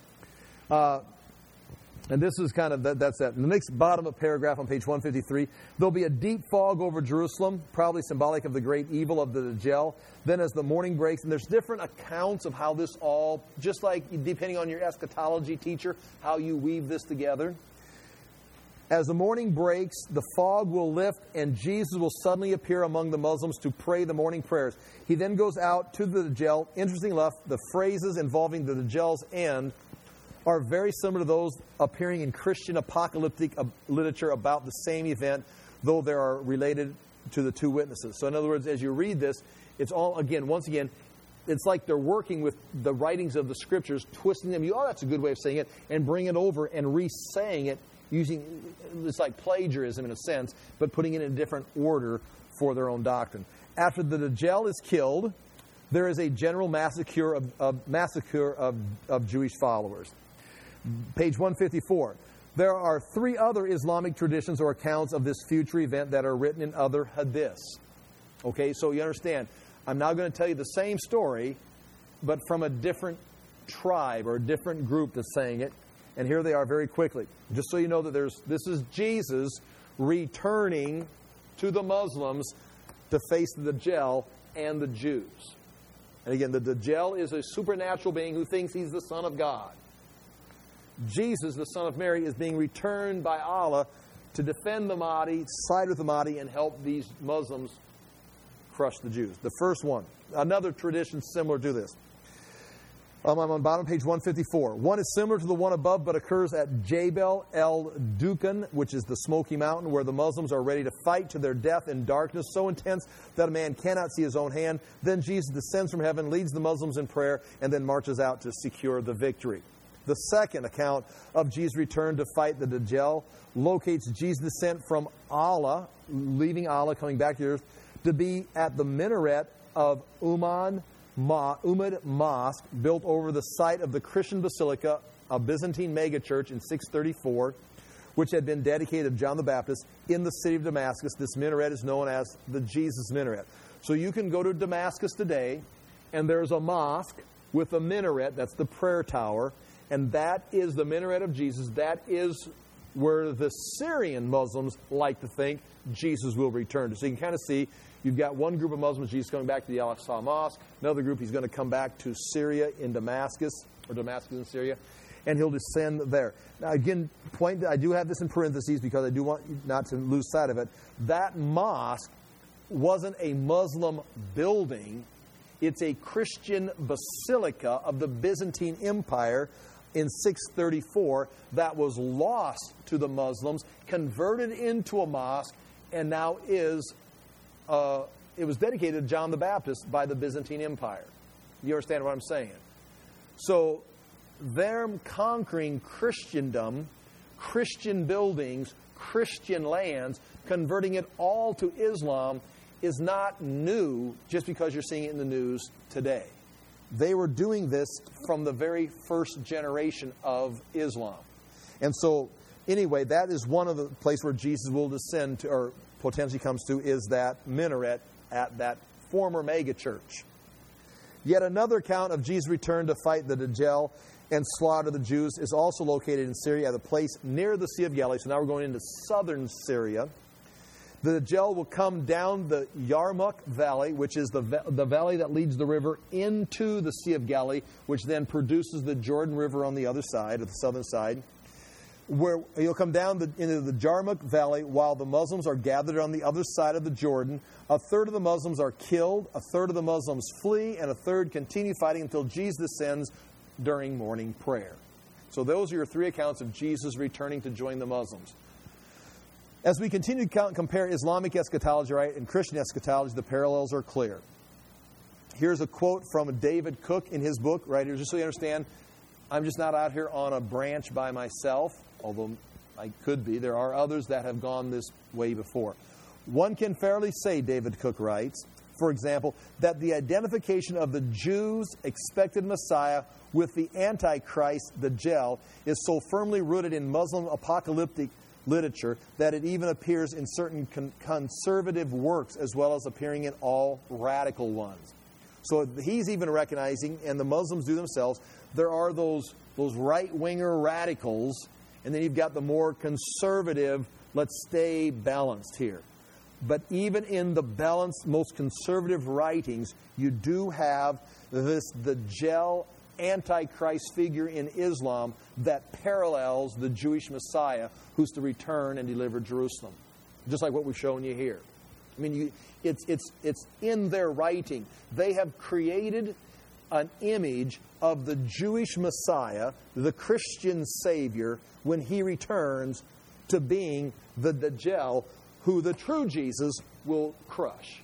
And this is kind of, that's that. In the next bottom of paragraph on page 153, there'll be a deep fog over Jerusalem, probably symbolic of the great evil of the Dajjal. Then as the morning breaks, and there's different accounts of how this all, just like depending on your eschatology teacher, how you weave this together. As the morning breaks, the fog will lift, and Jesus will suddenly appear among the Muslims to pray the morning prayers. He then goes out to the Dajjal. Interesting enough, the phrases involving the Dajjal's end are very similar to those appearing in Christian apocalyptic literature about the same event, though they are related to the two witnesses. So in other words, as you read this, it's all, again, once again, it's like they're working with the writings of the Scriptures, twisting them. Oh, that's a good way of saying it, and bring it over and re-saying it, using, it's like plagiarism in a sense, but putting it in a different order for their own doctrine. After the Dajjal is killed, there is a general massacre of Jewish followers. Page 154. There are 3 other Islamic traditions or accounts of this future event that are written in other hadiths. Okay, so you understand, I'm now going to tell you the same story, but from a different tribe or a different group that's saying it. And here they are very quickly. Just so you know that this is Jesus returning to the Muslims to face the Dajjal and the Jews. And again, the Dajjal is a supernatural being who thinks he's the Son of God. Jesus, the son of Mary, is being returned by Allah to defend the Mahdi, side with the Mahdi, and help these Muslims crush the Jews. The first one, another tradition similar to this. I'm on bottom page 154. One is similar to the one above, but occurs at Jabal el-Dukan, which is the Smoky Mountain, where the Muslims are ready to fight to their death in darkness so intense that a man cannot see his own hand. Then Jesus descends from heaven, leads the Muslims in prayer, and then marches out to secure the victory. The second account of Jesus' return to fight the Dajjal locates Jesus' descent from Allah, leaving Allah, coming back to earth, to be at the minaret of Ummad Mosque, built over the site of the Christian Basilica, a Byzantine megachurch in 634, which had been dedicated to John the Baptist in the city of Damascus. This minaret is known as the Jesus Minaret. So you can go to Damascus today, and there's a mosque with a minaret, that's the prayer tower, and that is the minaret of Jesus. That is where the Syrian Muslims like to think Jesus will return to. So you can kind of see, you've got one group of Muslims, Jesus coming back to the Al-Aqsa Mosque. Another group, he's going to come back to Syria in Damascus, or Damascus in Syria, and he'll descend there. Now again, I do have this in parentheses because I do want you not to lose sight of it. That mosque wasn't a Muslim building. It's a Christian basilica of the Byzantine Empire in 634 that was lost to the Muslims, converted into a mosque, and now it was dedicated to John the Baptist by the Byzantine Empire. You understand what I'm saying? So them conquering Christendom, Christian buildings, Christian lands, converting it all to Islam is not new just because you're seeing it in the news today. They were doing this from the very first generation of Islam. And so, anyway, that is one of the places where Jesus will descend to, or potentially comes to, is that minaret at that former megachurch. Yet another account of Jesus' return to fight the Dajjal and slaughter the Jews is also located in Syria at a place near the Sea of Galilee. So now we're going into southern Syria. The Dajjal will come down the Yarmouk Valley, which is the valley that leads the river into the Sea of Galilee, which then produces the Jordan River on the other side, of the southern side. where he'll come down into the Jarmuk Valley while the Muslims are gathered on the other side of the Jordan. A third of the Muslims are killed, a third of the Muslims flee, and a third continue fighting until Jesus descends during morning prayer. So those are your three accounts of Jesus returning to join the Muslims. As we continue to compare Islamic eschatology, right, and Christian eschatology, the parallels are clear. Here's a quote from David Cook in his book, right here, just so you understand. I'm just not out here on a branch by myself, although I could be. There are others that have gone this way before. One can fairly say, David Cook writes, for example, that the identification of the Jews' expected Messiah with the Antichrist, the Dajjal, is so firmly rooted in Muslim apocalyptic literature that it even appears in certain conservative works as well as appearing in all radical ones. So he's even recognizing, and the Muslims do themselves, there are those right-winger radicals, and then you've got the more conservative, let's stay balanced here. But even in the balanced, most conservative writings, you do have the Dajjal Antichrist figure in Islam that parallels the Jewish Messiah who's to return and deliver Jerusalem. Just like what we've shown you here. I mean, it's in their writing. They have created an image of the Jewish Messiah, the Christian Savior, when he returns to being the Dajjal, who the true Jesus will crush.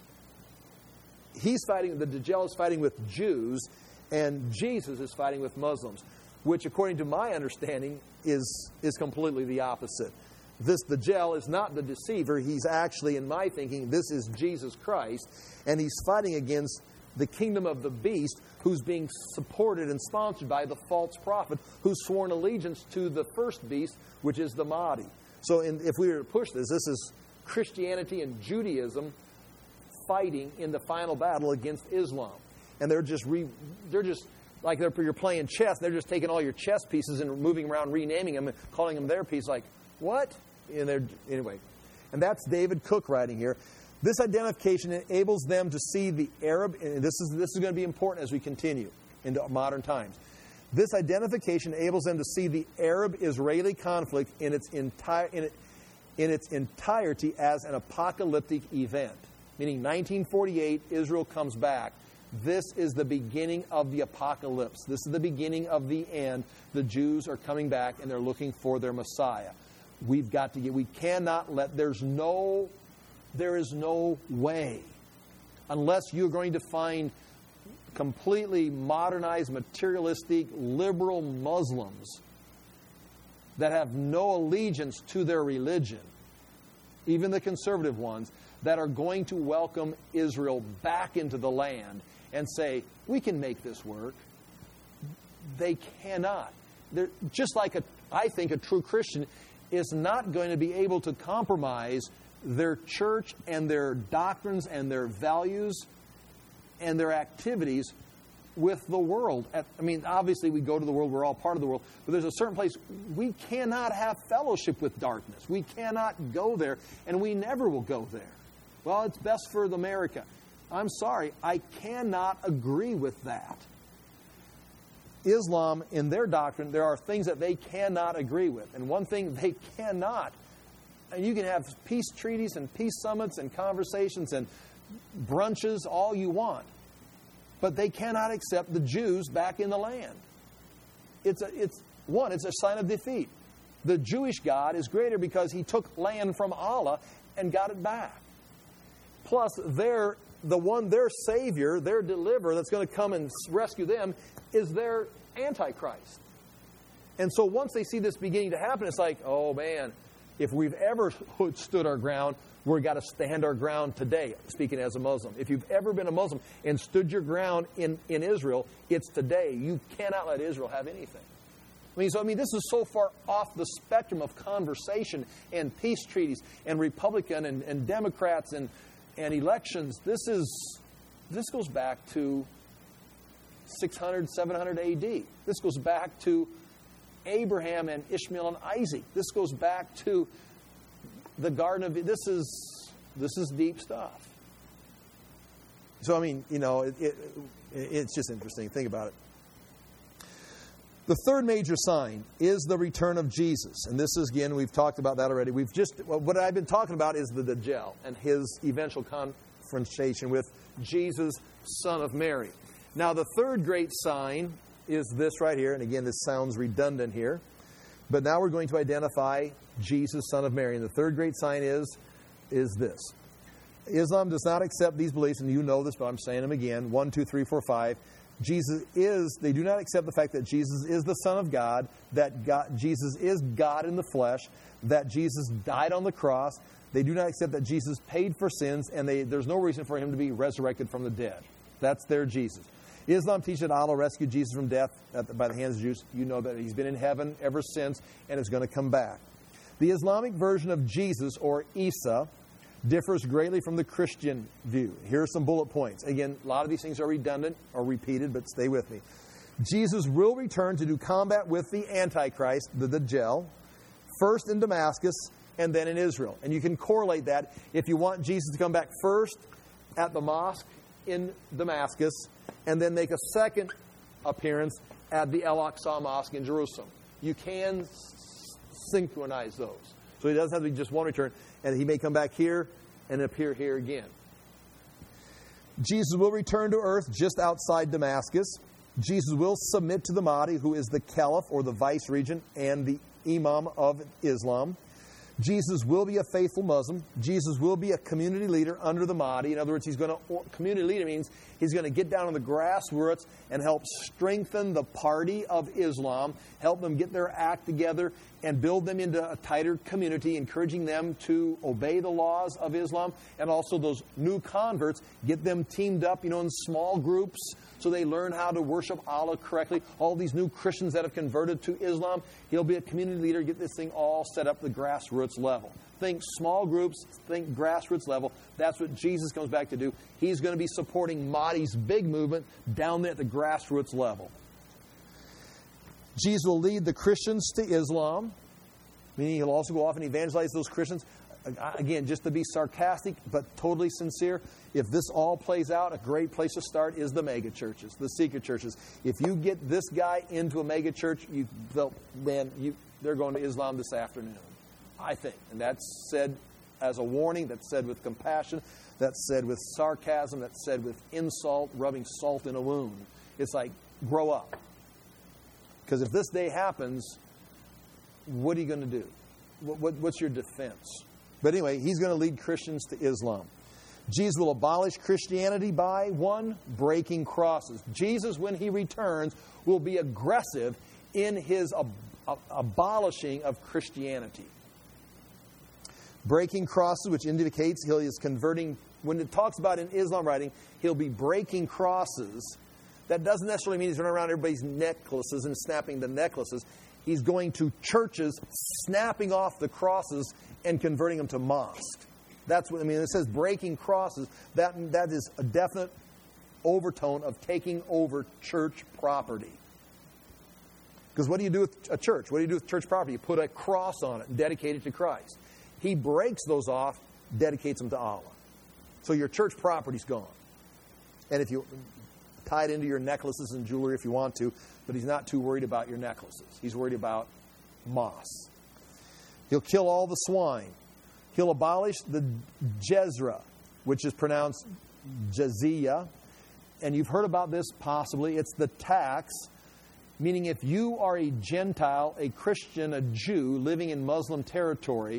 The Dajjal is fighting with Jews, and Jesus is fighting with Muslims, which, according to my understanding, is completely the opposite. This Dajjal is not the deceiver. He's actually, in my thinking, this is Jesus Christ, and he's fighting against the kingdom of the beast, who's being supported and sponsored by the false prophet who's sworn allegiance to the first beast, which is the Mahdi. So if we were to push this is Christianity and Judaism fighting in the final battle against Islam. And they're just like you're playing chess. They're just taking all your chess pieces and moving around, renaming them, and calling them their piece. Like, what? Anyway. And that's David Cook writing here. This identification enables them to see the Arab, and this is going to be important as we continue into modern times. This identification enables them to see the Arab-Israeli conflict in its entirety as an apocalyptic event. Meaning 1948, Israel comes back. This is the beginning of the apocalypse. This is the beginning of the end. The Jews are coming back and they're looking for their Messiah. We cannot let, there is no way, unless you're going to find completely modernized, materialistic, liberal Muslims that have no allegiance to their religion, even the conservative ones, that are going to welcome Israel back into the land and say, we can make this work. They cannot. They're just like I think a true Christian is not going to be able to compromise their church and their doctrines and their values and their activities with the world. Obviously we go to the world, we're all part of the world, but there's a certain place we cannot have fellowship with darkness. We cannot go there, and we never will go there. Well, it's best for America. I'm sorry, I cannot agree with that. Islam, in their doctrine, there are things that they cannot agree with. And one thing they cannot, and you can have peace treaties and peace summits and conversations and brunches all you want, but they cannot accept the Jews back in the land. It's a sign of defeat. The Jewish God is greater because he took land from Allah and got it back. Plus, their Savior, their deliverer that's going to come and rescue them is their Antichrist. And so once they see this beginning to happen, it's like, oh man, if we've ever stood our ground, we've got to stand our ground today, speaking as a Muslim. If you've ever been a Muslim and stood your ground in Israel, it's today. You cannot let Israel have anything. This is so far off the spectrum of conversation and peace treaties and Republican and Democrats and elections. This goes back to 600, 700 AD. This goes back to Abraham and Ishmael and Isaac. This goes back to the Garden of Eden. This is deep stuff. So it's just interesting. Think about it. The third major sign is the return of Jesus. And this is, again, we've talked about that already. What I've been talking about is the Dajjal and his eventual confrontation with Jesus, son of Mary. Now, the third great sign is this right here. And again, this sounds redundant here. But now we're going to identify Jesus, son of Mary. And the third great sign is this. Islam does not accept these beliefs, and you know this, but I'm saying them again. 1, 2, 3, 4, 5. They do not accept the fact that Jesus is the Son of God, that Jesus is God in the flesh, that Jesus died on the cross. They do not accept that Jesus paid for sins, and there's no reason for him to be resurrected from the dead. That's their Jesus. Islam teaches that Allah rescued Jesus from death by the hands of Jews. You know that he's been in heaven ever since and is going to come back. The Islamic version of Jesus, or Isa, differs greatly from the Christian view. Here are some bullet points. Again, a lot of these things are redundant or repeated, but stay with me. Jesus will return to do combat with the Antichrist, the Dajjal, first in Damascus and then in Israel. And you can correlate that if you want Jesus to come back first at the mosque in Damascus and then make a second appearance at the Al-Aqsa Mosque in Jerusalem. You can synchronize those. So he doesn't have to be just one return. And he may come back here and appear here again. Jesus will return to earth just outside Damascus. Jesus will submit to the Mahdi, who is the Caliph or the vice regent and the Imam of Islam. Jesus will be a faithful Muslim. Jesus will be a community leader under the Mahdi. In other words, community leader means he's going to get down on the grassroots and help strengthen the party of Islam, help them get their act together and build them into a tighter community, encouraging them to obey the laws of Islam, and also those new converts, get them teamed up, in small groups so they learn how to worship Allah correctly. All these new Christians that have converted to Islam, he'll be a community leader, get this thing all set up at the grassroots level. Think small groups, think grassroots level. That's what Jesus comes back to do. He's going to be supporting Mahdi's big movement down there at the grassroots level. Jesus will lead the Christians to Islam, meaning he'll also go off and evangelize those Christians. Again, just to be sarcastic, but totally sincere, if this all plays out, a great place to start is the mega churches, the secret churches. If you get this guy into a mega church, they're going to Islam this afternoon, I think. And that's said as a warning, that's said with compassion, that's said with sarcasm, that's said with insult, rubbing salt in a wound. It's like, grow up. Because if this day happens, what are you going to do? What's your defense? But anyway, he's going to lead Christians to Islam. Jesus will abolish Christianity by, 1, breaking crosses. Jesus, when he returns, will be aggressive in his abolishing of Christianity. Breaking crosses, which indicates he is converting. When it talks about in Islam writing, he'll be breaking crosses. That doesn't necessarily mean he's running around everybody's necklaces and snapping the necklaces. He's going to churches, snapping off the crosses and converting them to mosques. That's what I mean. It says breaking crosses. That is a definite overtone of taking over church property. Because what do you do with a church? What do you do with church property? You put a cross on it and dedicate it to Christ. He breaks those off, dedicates them to Allah. So your church property's gone. And if you tie it into your necklaces and jewelry if you want to, but he's not too worried about your necklaces. He's worried about mosques. He'll kill all the swine. He'll abolish the jizya, which is pronounced jizya. And you've heard about this possibly. It's the tax, meaning if you are a Gentile, a Christian, a Jew living in Muslim territory,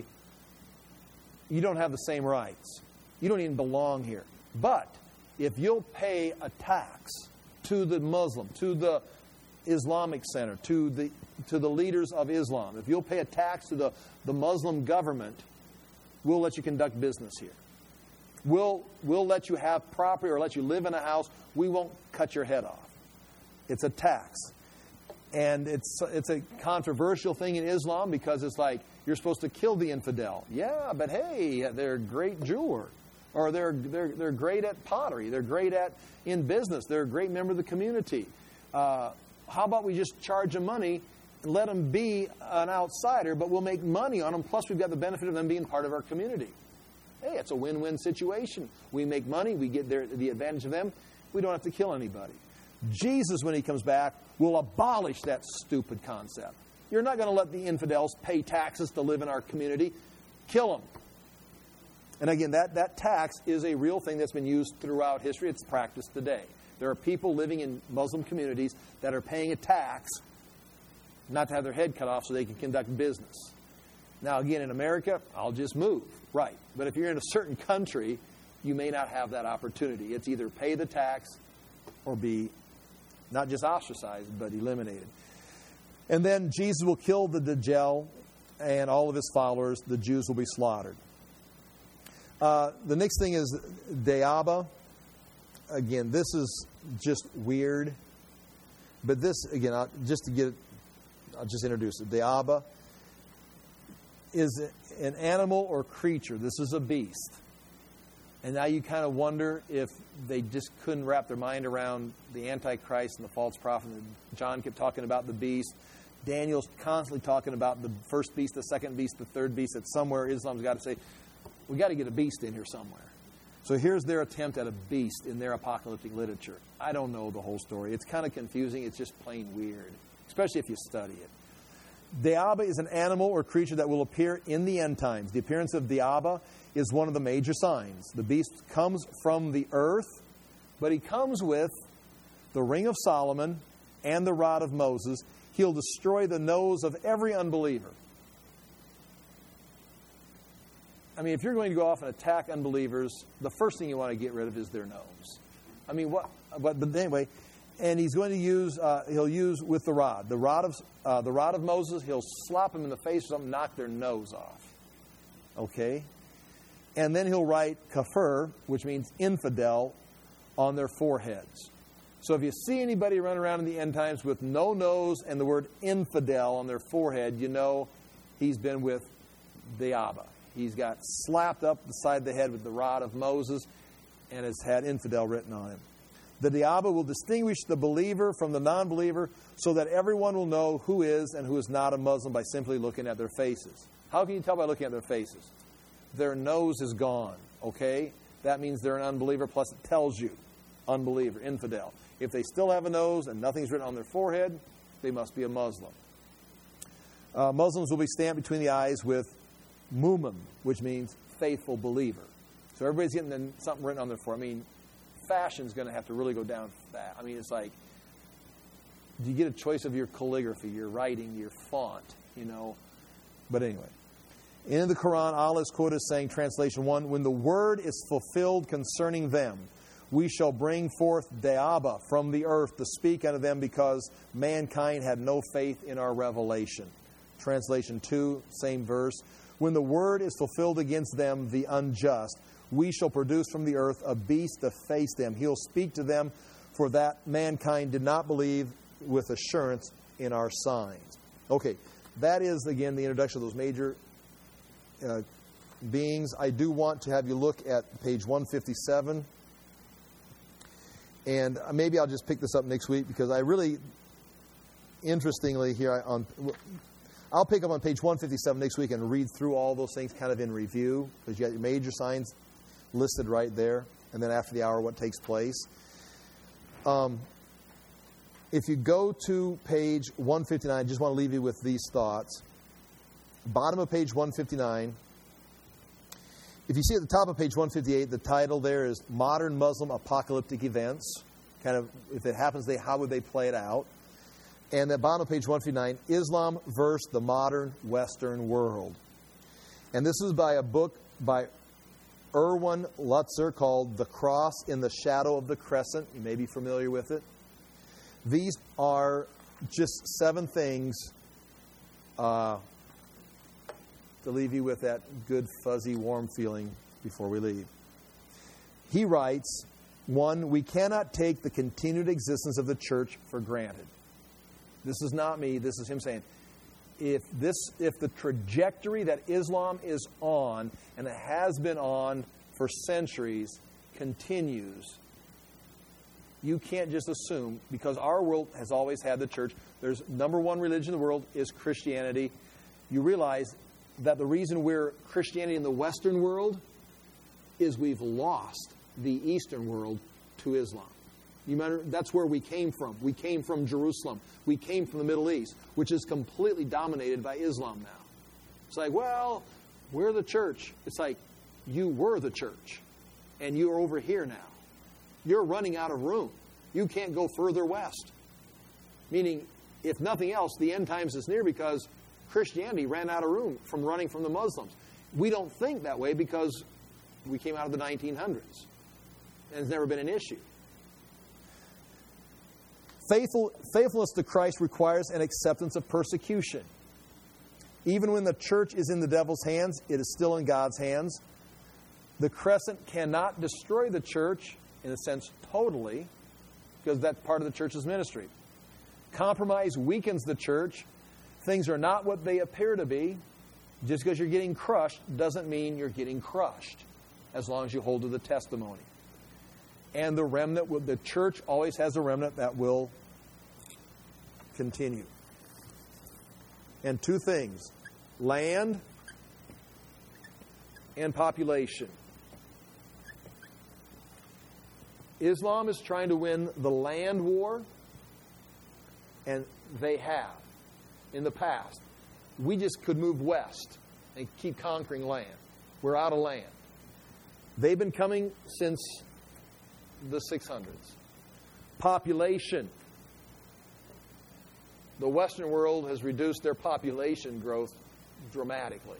you don't have the same rights. You don't even belong here. But if you'll pay a tax to the Muslim, to the Islamic Center, to the leaders of Islam, if you'll pay a tax to the Muslim government, we'll let you conduct business here. We'll let you have property or let you live in a house. We won't cut your head off. It's a tax. And it's a controversial thing in Islam because it's like you're supposed to kill the infidel. Yeah, but hey, they're a great jeweler. Or they're great at pottery. They're great in business. They're a great member of the community. How about we just charge them money and let them be an outsider, but we'll make money on them. Plus, we've got the benefit of them being part of our community. Hey, it's a win-win situation. We make money. We get the advantage of them. We don't have to kill anybody. Jesus, when he comes back, will abolish that stupid concept. You're not going to let the infidels pay taxes to live in our community. Kill them. And again, that tax is a real thing that's been used throughout history. It's practiced today. There are people living in Muslim communities that are paying a tax not to have their head cut off so they can conduct business. Now, again, in America, I'll just move. Right. But if you're in a certain country, you may not have that opportunity. It's either pay the tax or be not just ostracized, but eliminated. And then Jesus will kill the Dajjal and all of his followers. The Jews will be slaughtered. The next thing is Deaba. Again, this is just weird. But this, again, I'll just introduce it. Deaba is an animal or creature. This is a beast. And now you kind of wonder if they just couldn't wrap their mind around the Antichrist and the false prophet. John kept talking about the beast. Daniel's constantly talking about the first beast, the second beast, the third beast. That somewhere Islam's got to say, we got to get a beast in here somewhere. So here's their attempt at a beast in their apocalyptic literature. I don't know the whole story. It's kind of confusing. It's just plain weird, especially if you study it. Deaba is an animal or creature that will appear in the end times. The appearance of Deaba is one of the major signs. The beast comes from the earth, but he comes with the ring of Solomon and the rod of Moses. He'll destroy the nose of every unbeliever. I mean, if you're going to go off and attack unbelievers, the first thing you want to get rid of is their nose. I mean, but anyway, and he's going to use, he'll use with the rod of Moses. He'll slap them in the face or something, knock their nose off. Okay? And then he'll write kafir, which means infidel, on their foreheads. So if you see anybody running around in the end times with no nose and the word infidel on their forehead, you know he's been with Deaba. He's got slapped up the side of the head with the rod of Moses and has had infidel written on him. The Deaba will distinguish the believer from the non-believer so that everyone will know who is and who is not a Muslim by simply looking at their faces. How can you tell by looking at their faces? Their nose is gone, okay? That means they're an unbeliever, plus it tells you, unbeliever, infidel. If they still have a nose and nothing's written on their forehead, they must be a Muslim. Muslims will be stamped between the eyes with mu'min, which means faithful believer. So everybody's getting something written on their forehead. I mean, fashion's going to have to really go down fast. I mean, it's like, you get a choice of your calligraphy, your writing, your font, you know. But anyway. In the Quran, Allah is quoted as saying, translation 1, when the word is fulfilled concerning them, we shall bring forth Deaba from the earth to speak unto them because mankind had no faith in our revelation. Translation 2, same verse. When the word is fulfilled against them, the unjust, we shall produce from the earth a beast to face them. He'll speak to them, for that mankind did not believe with assurance in our signs. Okay, that is, again, the introduction of those major beings. I do want to have you look at page 157. And maybe I'll just pick this up next week because I really, interestingly, here I'll pick up on page 157 next week and read through all those things kind of in review because you got your major signs listed right there. And then after the hour, what takes place. If you go to page 159, I just want to leave you with these thoughts. Bottom of page 159. If you see at the top of page 158, the title there is Modern Muslim Apocalyptic Events. Kind of, if it happens, how would they play it out? And at the bottom of page 159, Islam versus the Modern Western World. And this is by a book by Erwin Lutzer called The Cross in the Shadow of the Crescent. You may be familiar with it. These are just 7 things to leave you with that good, fuzzy, warm feeling before we leave. He writes, 1, we cannot take the continued existence of the church for granted. This is not me. This is him saying, if the trajectory that Islam is on, and it has been on for centuries, continues, you can't just assume, because our world has always had the church. There's number one religion in the world is Christianity. You realize that the reason we're Christianity in the Western world is we've lost the Eastern world to Islam. You remember, that's where we came from. We came from Jerusalem. We came from the Middle East, which is completely dominated by Islam now. It's like, well, we're the church. It's like, you were the church, and you're over here now. You're running out of room. You can't go further west. Meaning, if nothing else, the end times is near because Christianity ran out of room from running from the Muslims. We don't think that way because we came out of the 1900s, and it's never been an issue. Faithfulness to Christ requires an acceptance of persecution. Even when the church is in the devil's hands, it is still in God's hands. The crescent cannot destroy the church, in a sense, totally, because that's part of the church's ministry. Compromise weakens the church. Things are not what they appear to be. Just because you're getting crushed doesn't mean you're getting crushed, as long as you hold to the testimony. And the remnant, the church always has a remnant that will continue. And two things, land and population. Islam is trying to win the land war, and they have in the past. We just could move west and keep conquering land. We're out of land. They've been coming since the 600s. Population. The Western world has reduced their population growth dramatically.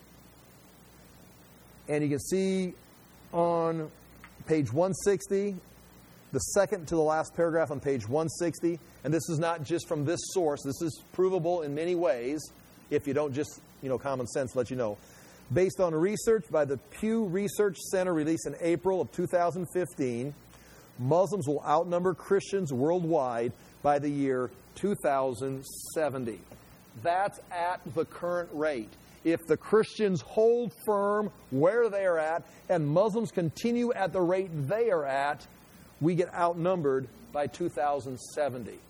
And you can see on page 160, the second to the last paragraph on page 160, and this is not just from this source, this is provable in many ways, if you don't just, common sense let you know. Based on research by the Pew Research Center released in April of 2015, Muslims will outnumber Christians worldwide by the year 2070. That's at the current rate. If the Christians hold firm where they are at and Muslims continue at the rate they are at, we get outnumbered by 2070.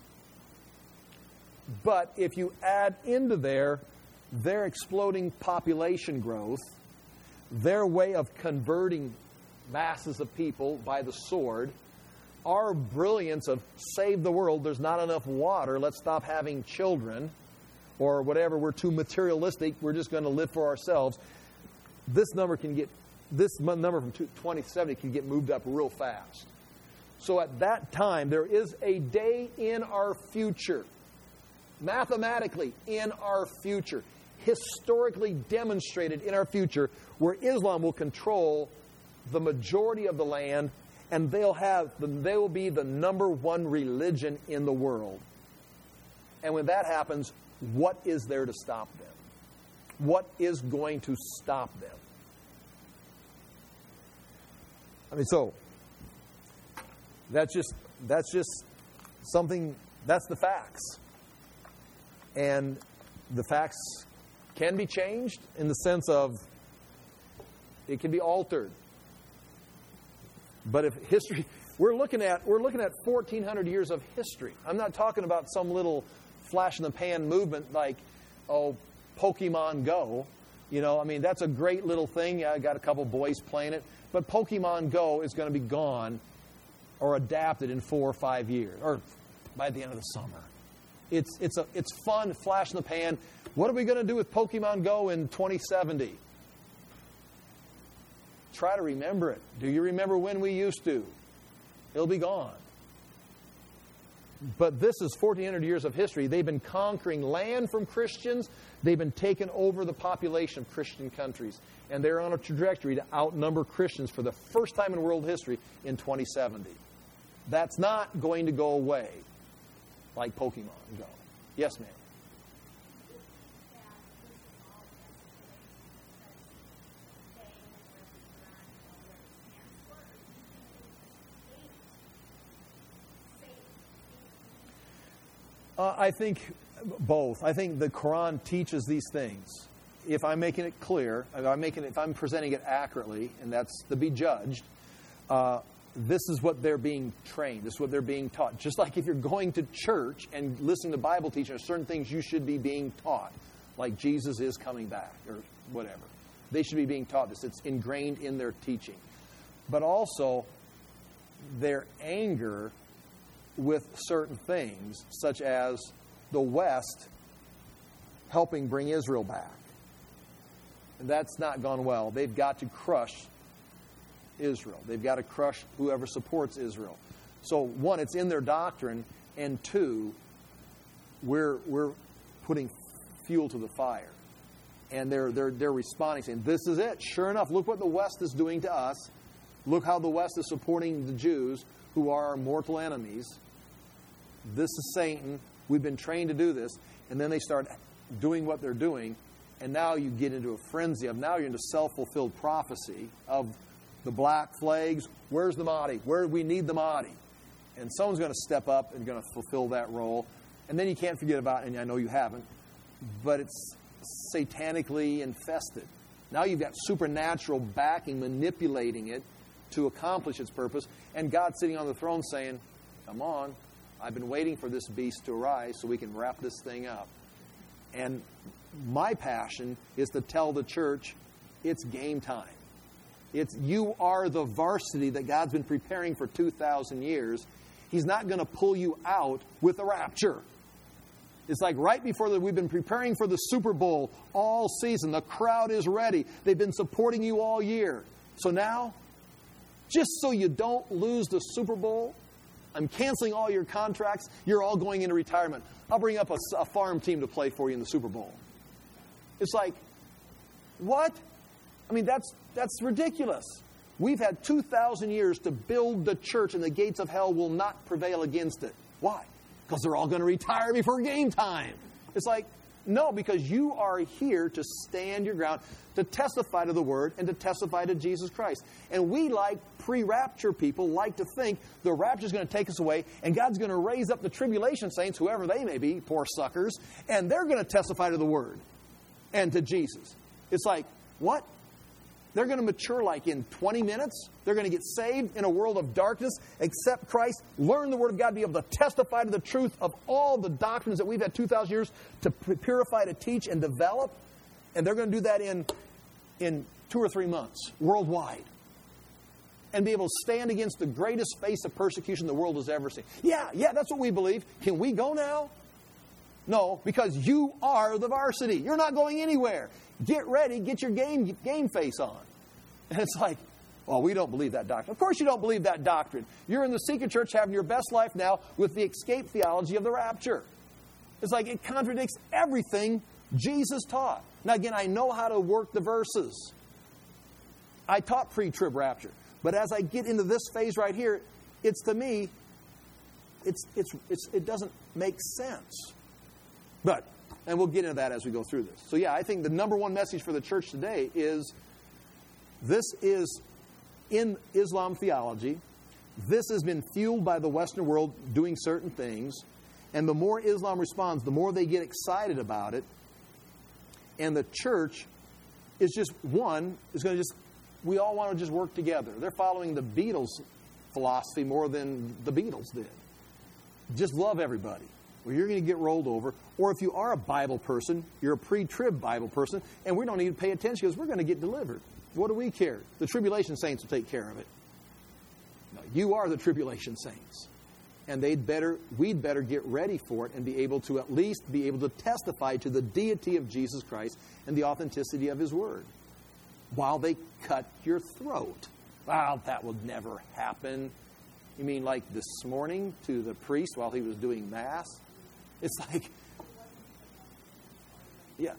But if you add into their exploding population growth, their way of converting masses of people by the sword, our brilliance of save the world, there's not enough water, let's stop having children, or whatever, we're too materialistic, we're just going to live for ourselves. This number from 2070 can get moved up real fast. So at that time, there is a day in our future, mathematically in our future, historically demonstrated in our future, where Islam will control the majority of the land, and they will be the number one religion in the world. And when that happens, what is there to stop them? What is going to stop them? That's just something, that's the facts. And the facts can be changed in the sense of it can be altered. But if history, we're looking at 1,400 years of history. I'm not talking about some little flash in the pan movement like, Pokemon Go. That's a great little thing. I got a couple boys playing it. But Pokemon Go is going to be gone or adapted in 4 or 5 years, or by the end of the summer. It's fun, flash in the pan. What are we going to do with Pokemon Go in 2070? Try to remember it. Do you remember when we used to? It'll be gone. But this is 1,400 years of history. They've been conquering land from Christians. They've been taking over the population of Christian countries. And they're on a trajectory to outnumber Christians for the first time in world history in 2070. That's not going to go away like Pokemon Go. Yes, ma'am. I think both. I think the Quran teaches these things. If I'm making it clear, if I'm presenting it accurately, and that's to be judged, this is what they're being trained. This is what they're being taught. Just like if you're going to church and listening to Bible teaching, there's certain things you should be being taught, like Jesus is coming back or whatever. They should be being taught this. It's ingrained in their teaching. But also, their anger with certain things, such as the West helping bring Israel back. And that's not gone well. They've got to crush Israel. They've got to crush whoever supports Israel. So, one, it's in their doctrine, and two, we're putting fuel to the fire. And they're responding, saying, this is it. Sure enough, look what the West is doing to us. Look how the West is supporting the Jews, who are our mortal enemies. This is Satan. We've been trained to do this. And then they start doing what they're doing. And now you get into a frenzy of, now you're into self-fulfilled prophecy of the black flags. Where's the Mahdi? Where we need the Mahdi? And someone's going to step up and going to fulfill that role. And then you can't forget about, and I know you haven't, but it's satanically infested. Now you've got supernatural backing, manipulating it to accomplish its purpose. And God sitting on the throne saying, come on, I've been waiting for this beast to arise so we can wrap this thing up. And my passion is to tell the church, it's game time. You are the varsity that God's been preparing for 2,000 years. He's not going to pull you out with the rapture. It's like right before we've been preparing for the Super Bowl all season. The crowd is ready. They've been supporting you all year. So now, just so you don't lose the Super Bowl, I'm canceling all your contracts. You're all going into retirement. I'll bring up a farm team to play for you in the Super Bowl. It's like, what? I mean, that's ridiculous. We've had 2,000 years to build the church, and the gates of hell will not prevail against it. Why? Because they're all going to retire before game time. It's like, no, because you are here to stand your ground, to testify to the Word, and to testify to Jesus Christ. And we, like pre-rapture people, like to think the rapture is going to take us away, and God's going to raise up the tribulation saints, whoever they may be, poor suckers, and they're going to testify to the Word and to Jesus. It's like, what? They're going to mature like in 20 minutes. They're going to get saved in a world of darkness, accept Christ, learn the Word of God, be able to testify to the truth of all the doctrines that we've had 2,000 years to purify, to teach, and develop. And they're going to do that in 2 or 3 months, worldwide. And be able to stand against the greatest face of persecution the world has ever seen. Yeah, that's what we believe. Can we go now? No, because you are the varsity. You're not going anywhere. Get ready, get your game face on. And it's like, well, we don't believe that doctrine. Of course you don't believe that doctrine. You're in the secret church having your best life now with the escape theology of the rapture. It's like it contradicts everything Jesus taught. Now again, I know how to work the verses. I taught pre-trib rapture. But as I get into this phase right here, it's to me, it doesn't make sense. But, and we'll get into that as we go through this. So yeah, I think the number one message for the church today is, this is in Islam theology. This has been fueled by the Western world doing certain things. And the more Islam responds, the more they get excited about it. And the church is just, we all want to just work together. They're following the Beatles philosophy more than the Beatles did. Just love everybody. Well, you're going to get rolled over. Or if you are a Bible person, you're a pre-trib Bible person, and we don't need to pay attention because we're going to get delivered. What do we care? The tribulation saints will take care of it. No, you are the tribulation saints. And we'd better get ready for it and be able to at least be able to testify to the deity of Jesus Christ and the authenticity of His Word while they cut your throat. Wow, that would never happen. You mean like this morning to the priest while he was doing Mass? It's like, yeah.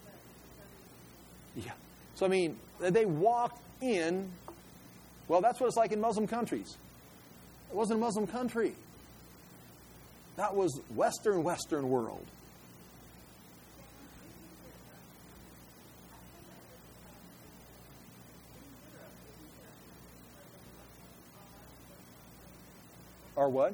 So, I mean, they walked in, well, that's what it's like in Muslim countries. It wasn't a Muslim country. That was Western world. Or what?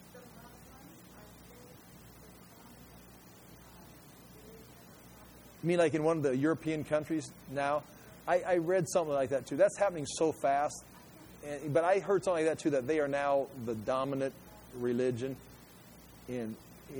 You mean like in one of the European countries now? I read something like that too. That's happening so fast. But I heard something like that too, that they are now the dominant religion in,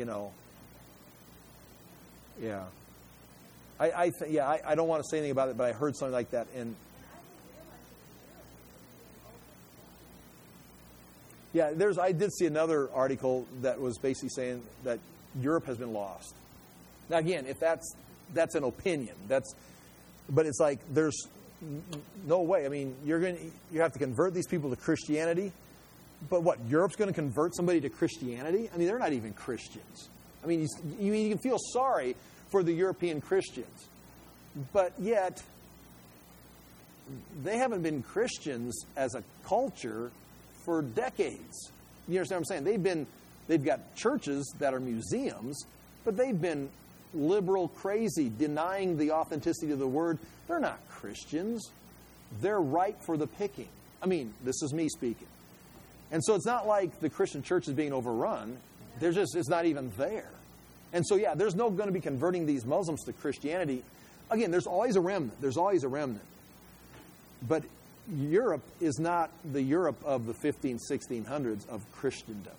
yeah. I don't want to say anything about it, but I heard something like that. And Yeah, I did see another article that was basically saying that Europe has been lost. Now, again, if that's an opinion, but it's like there's no way. I mean, you have to convert these people to Christianity. But what, Europe's going to convert somebody to Christianity? I mean, they're not even Christians. I mean, you can feel sorry for the European Christians. But yet, they haven't been Christians as a culture for decades. You understand what I'm saying? They've got churches that are museums, but they've been liberal, crazy, denying the authenticity of the Word. They're not Christians. They're ripe for the picking. I mean, this is me speaking. And so it's not like the Christian church is being overrun. It's not even there. And so, yeah, there's no going to be converting these Muslims to Christianity. Again, there's always a remnant. There's always a remnant. But Europe is not the Europe of the 1600s of Christendom.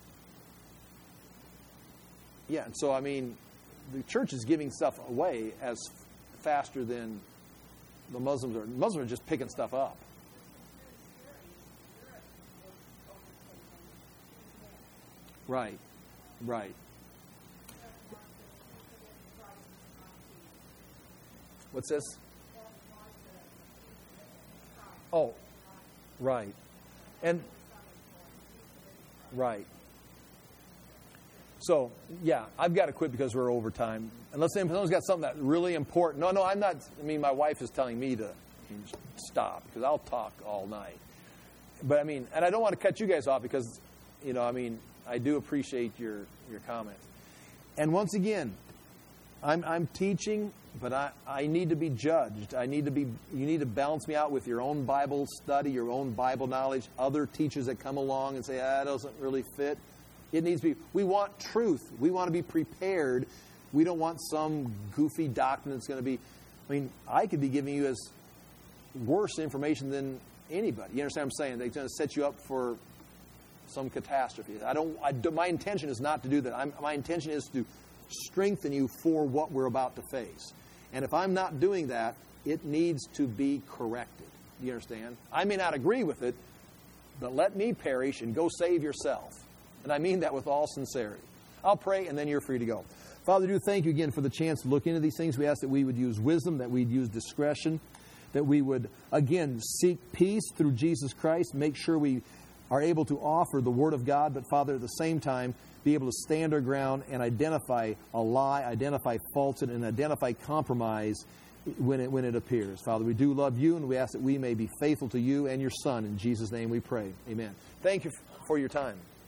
Yeah, and so, I mean, the church is giving stuff away as faster than the Muslims are. Muslims are just picking stuff up. Right. What's this? Oh, right. And, right. So, yeah, I've got to quit because we're over time. Unless someone's got something that's really important. No, I'm not. I mean, my wife is telling me to stop because I'll talk all night. But, I mean, and I don't want to cut you guys off because, I do appreciate your comments. And once again, I'm teaching, but I need to be judged. You need to balance me out with your own Bible study, your own Bible knowledge, other teachers that come along and say, that doesn't really fit. It needs to be. We want truth. We want to be prepared. We don't want some goofy doctrine that's going to be. I could be giving you as worse information than anybody. You understand what I'm saying? They're going to set you up for some catastrophe. My intention is not to do that. My intention is to strengthen you for what we're about to face. And if I'm not doing that, it needs to be corrected. Do you understand? I may not agree with it, but let me perish and go save yourself. And I mean that with all sincerity. I'll pray, and then you're free to go. Father, do thank you again for the chance to look into these things. We ask that we would use wisdom, that we'd use discretion, that we would, again, seek peace through Jesus Christ, make sure we are able to offer the Word of God, but, Father, at the same time, be able to stand our ground and identify a lie, identify falsehood, and identify compromise when it appears. Father, we do love you, and we ask that we may be faithful to you and your Son. In Jesus' name we pray. Amen. Thank you for your time.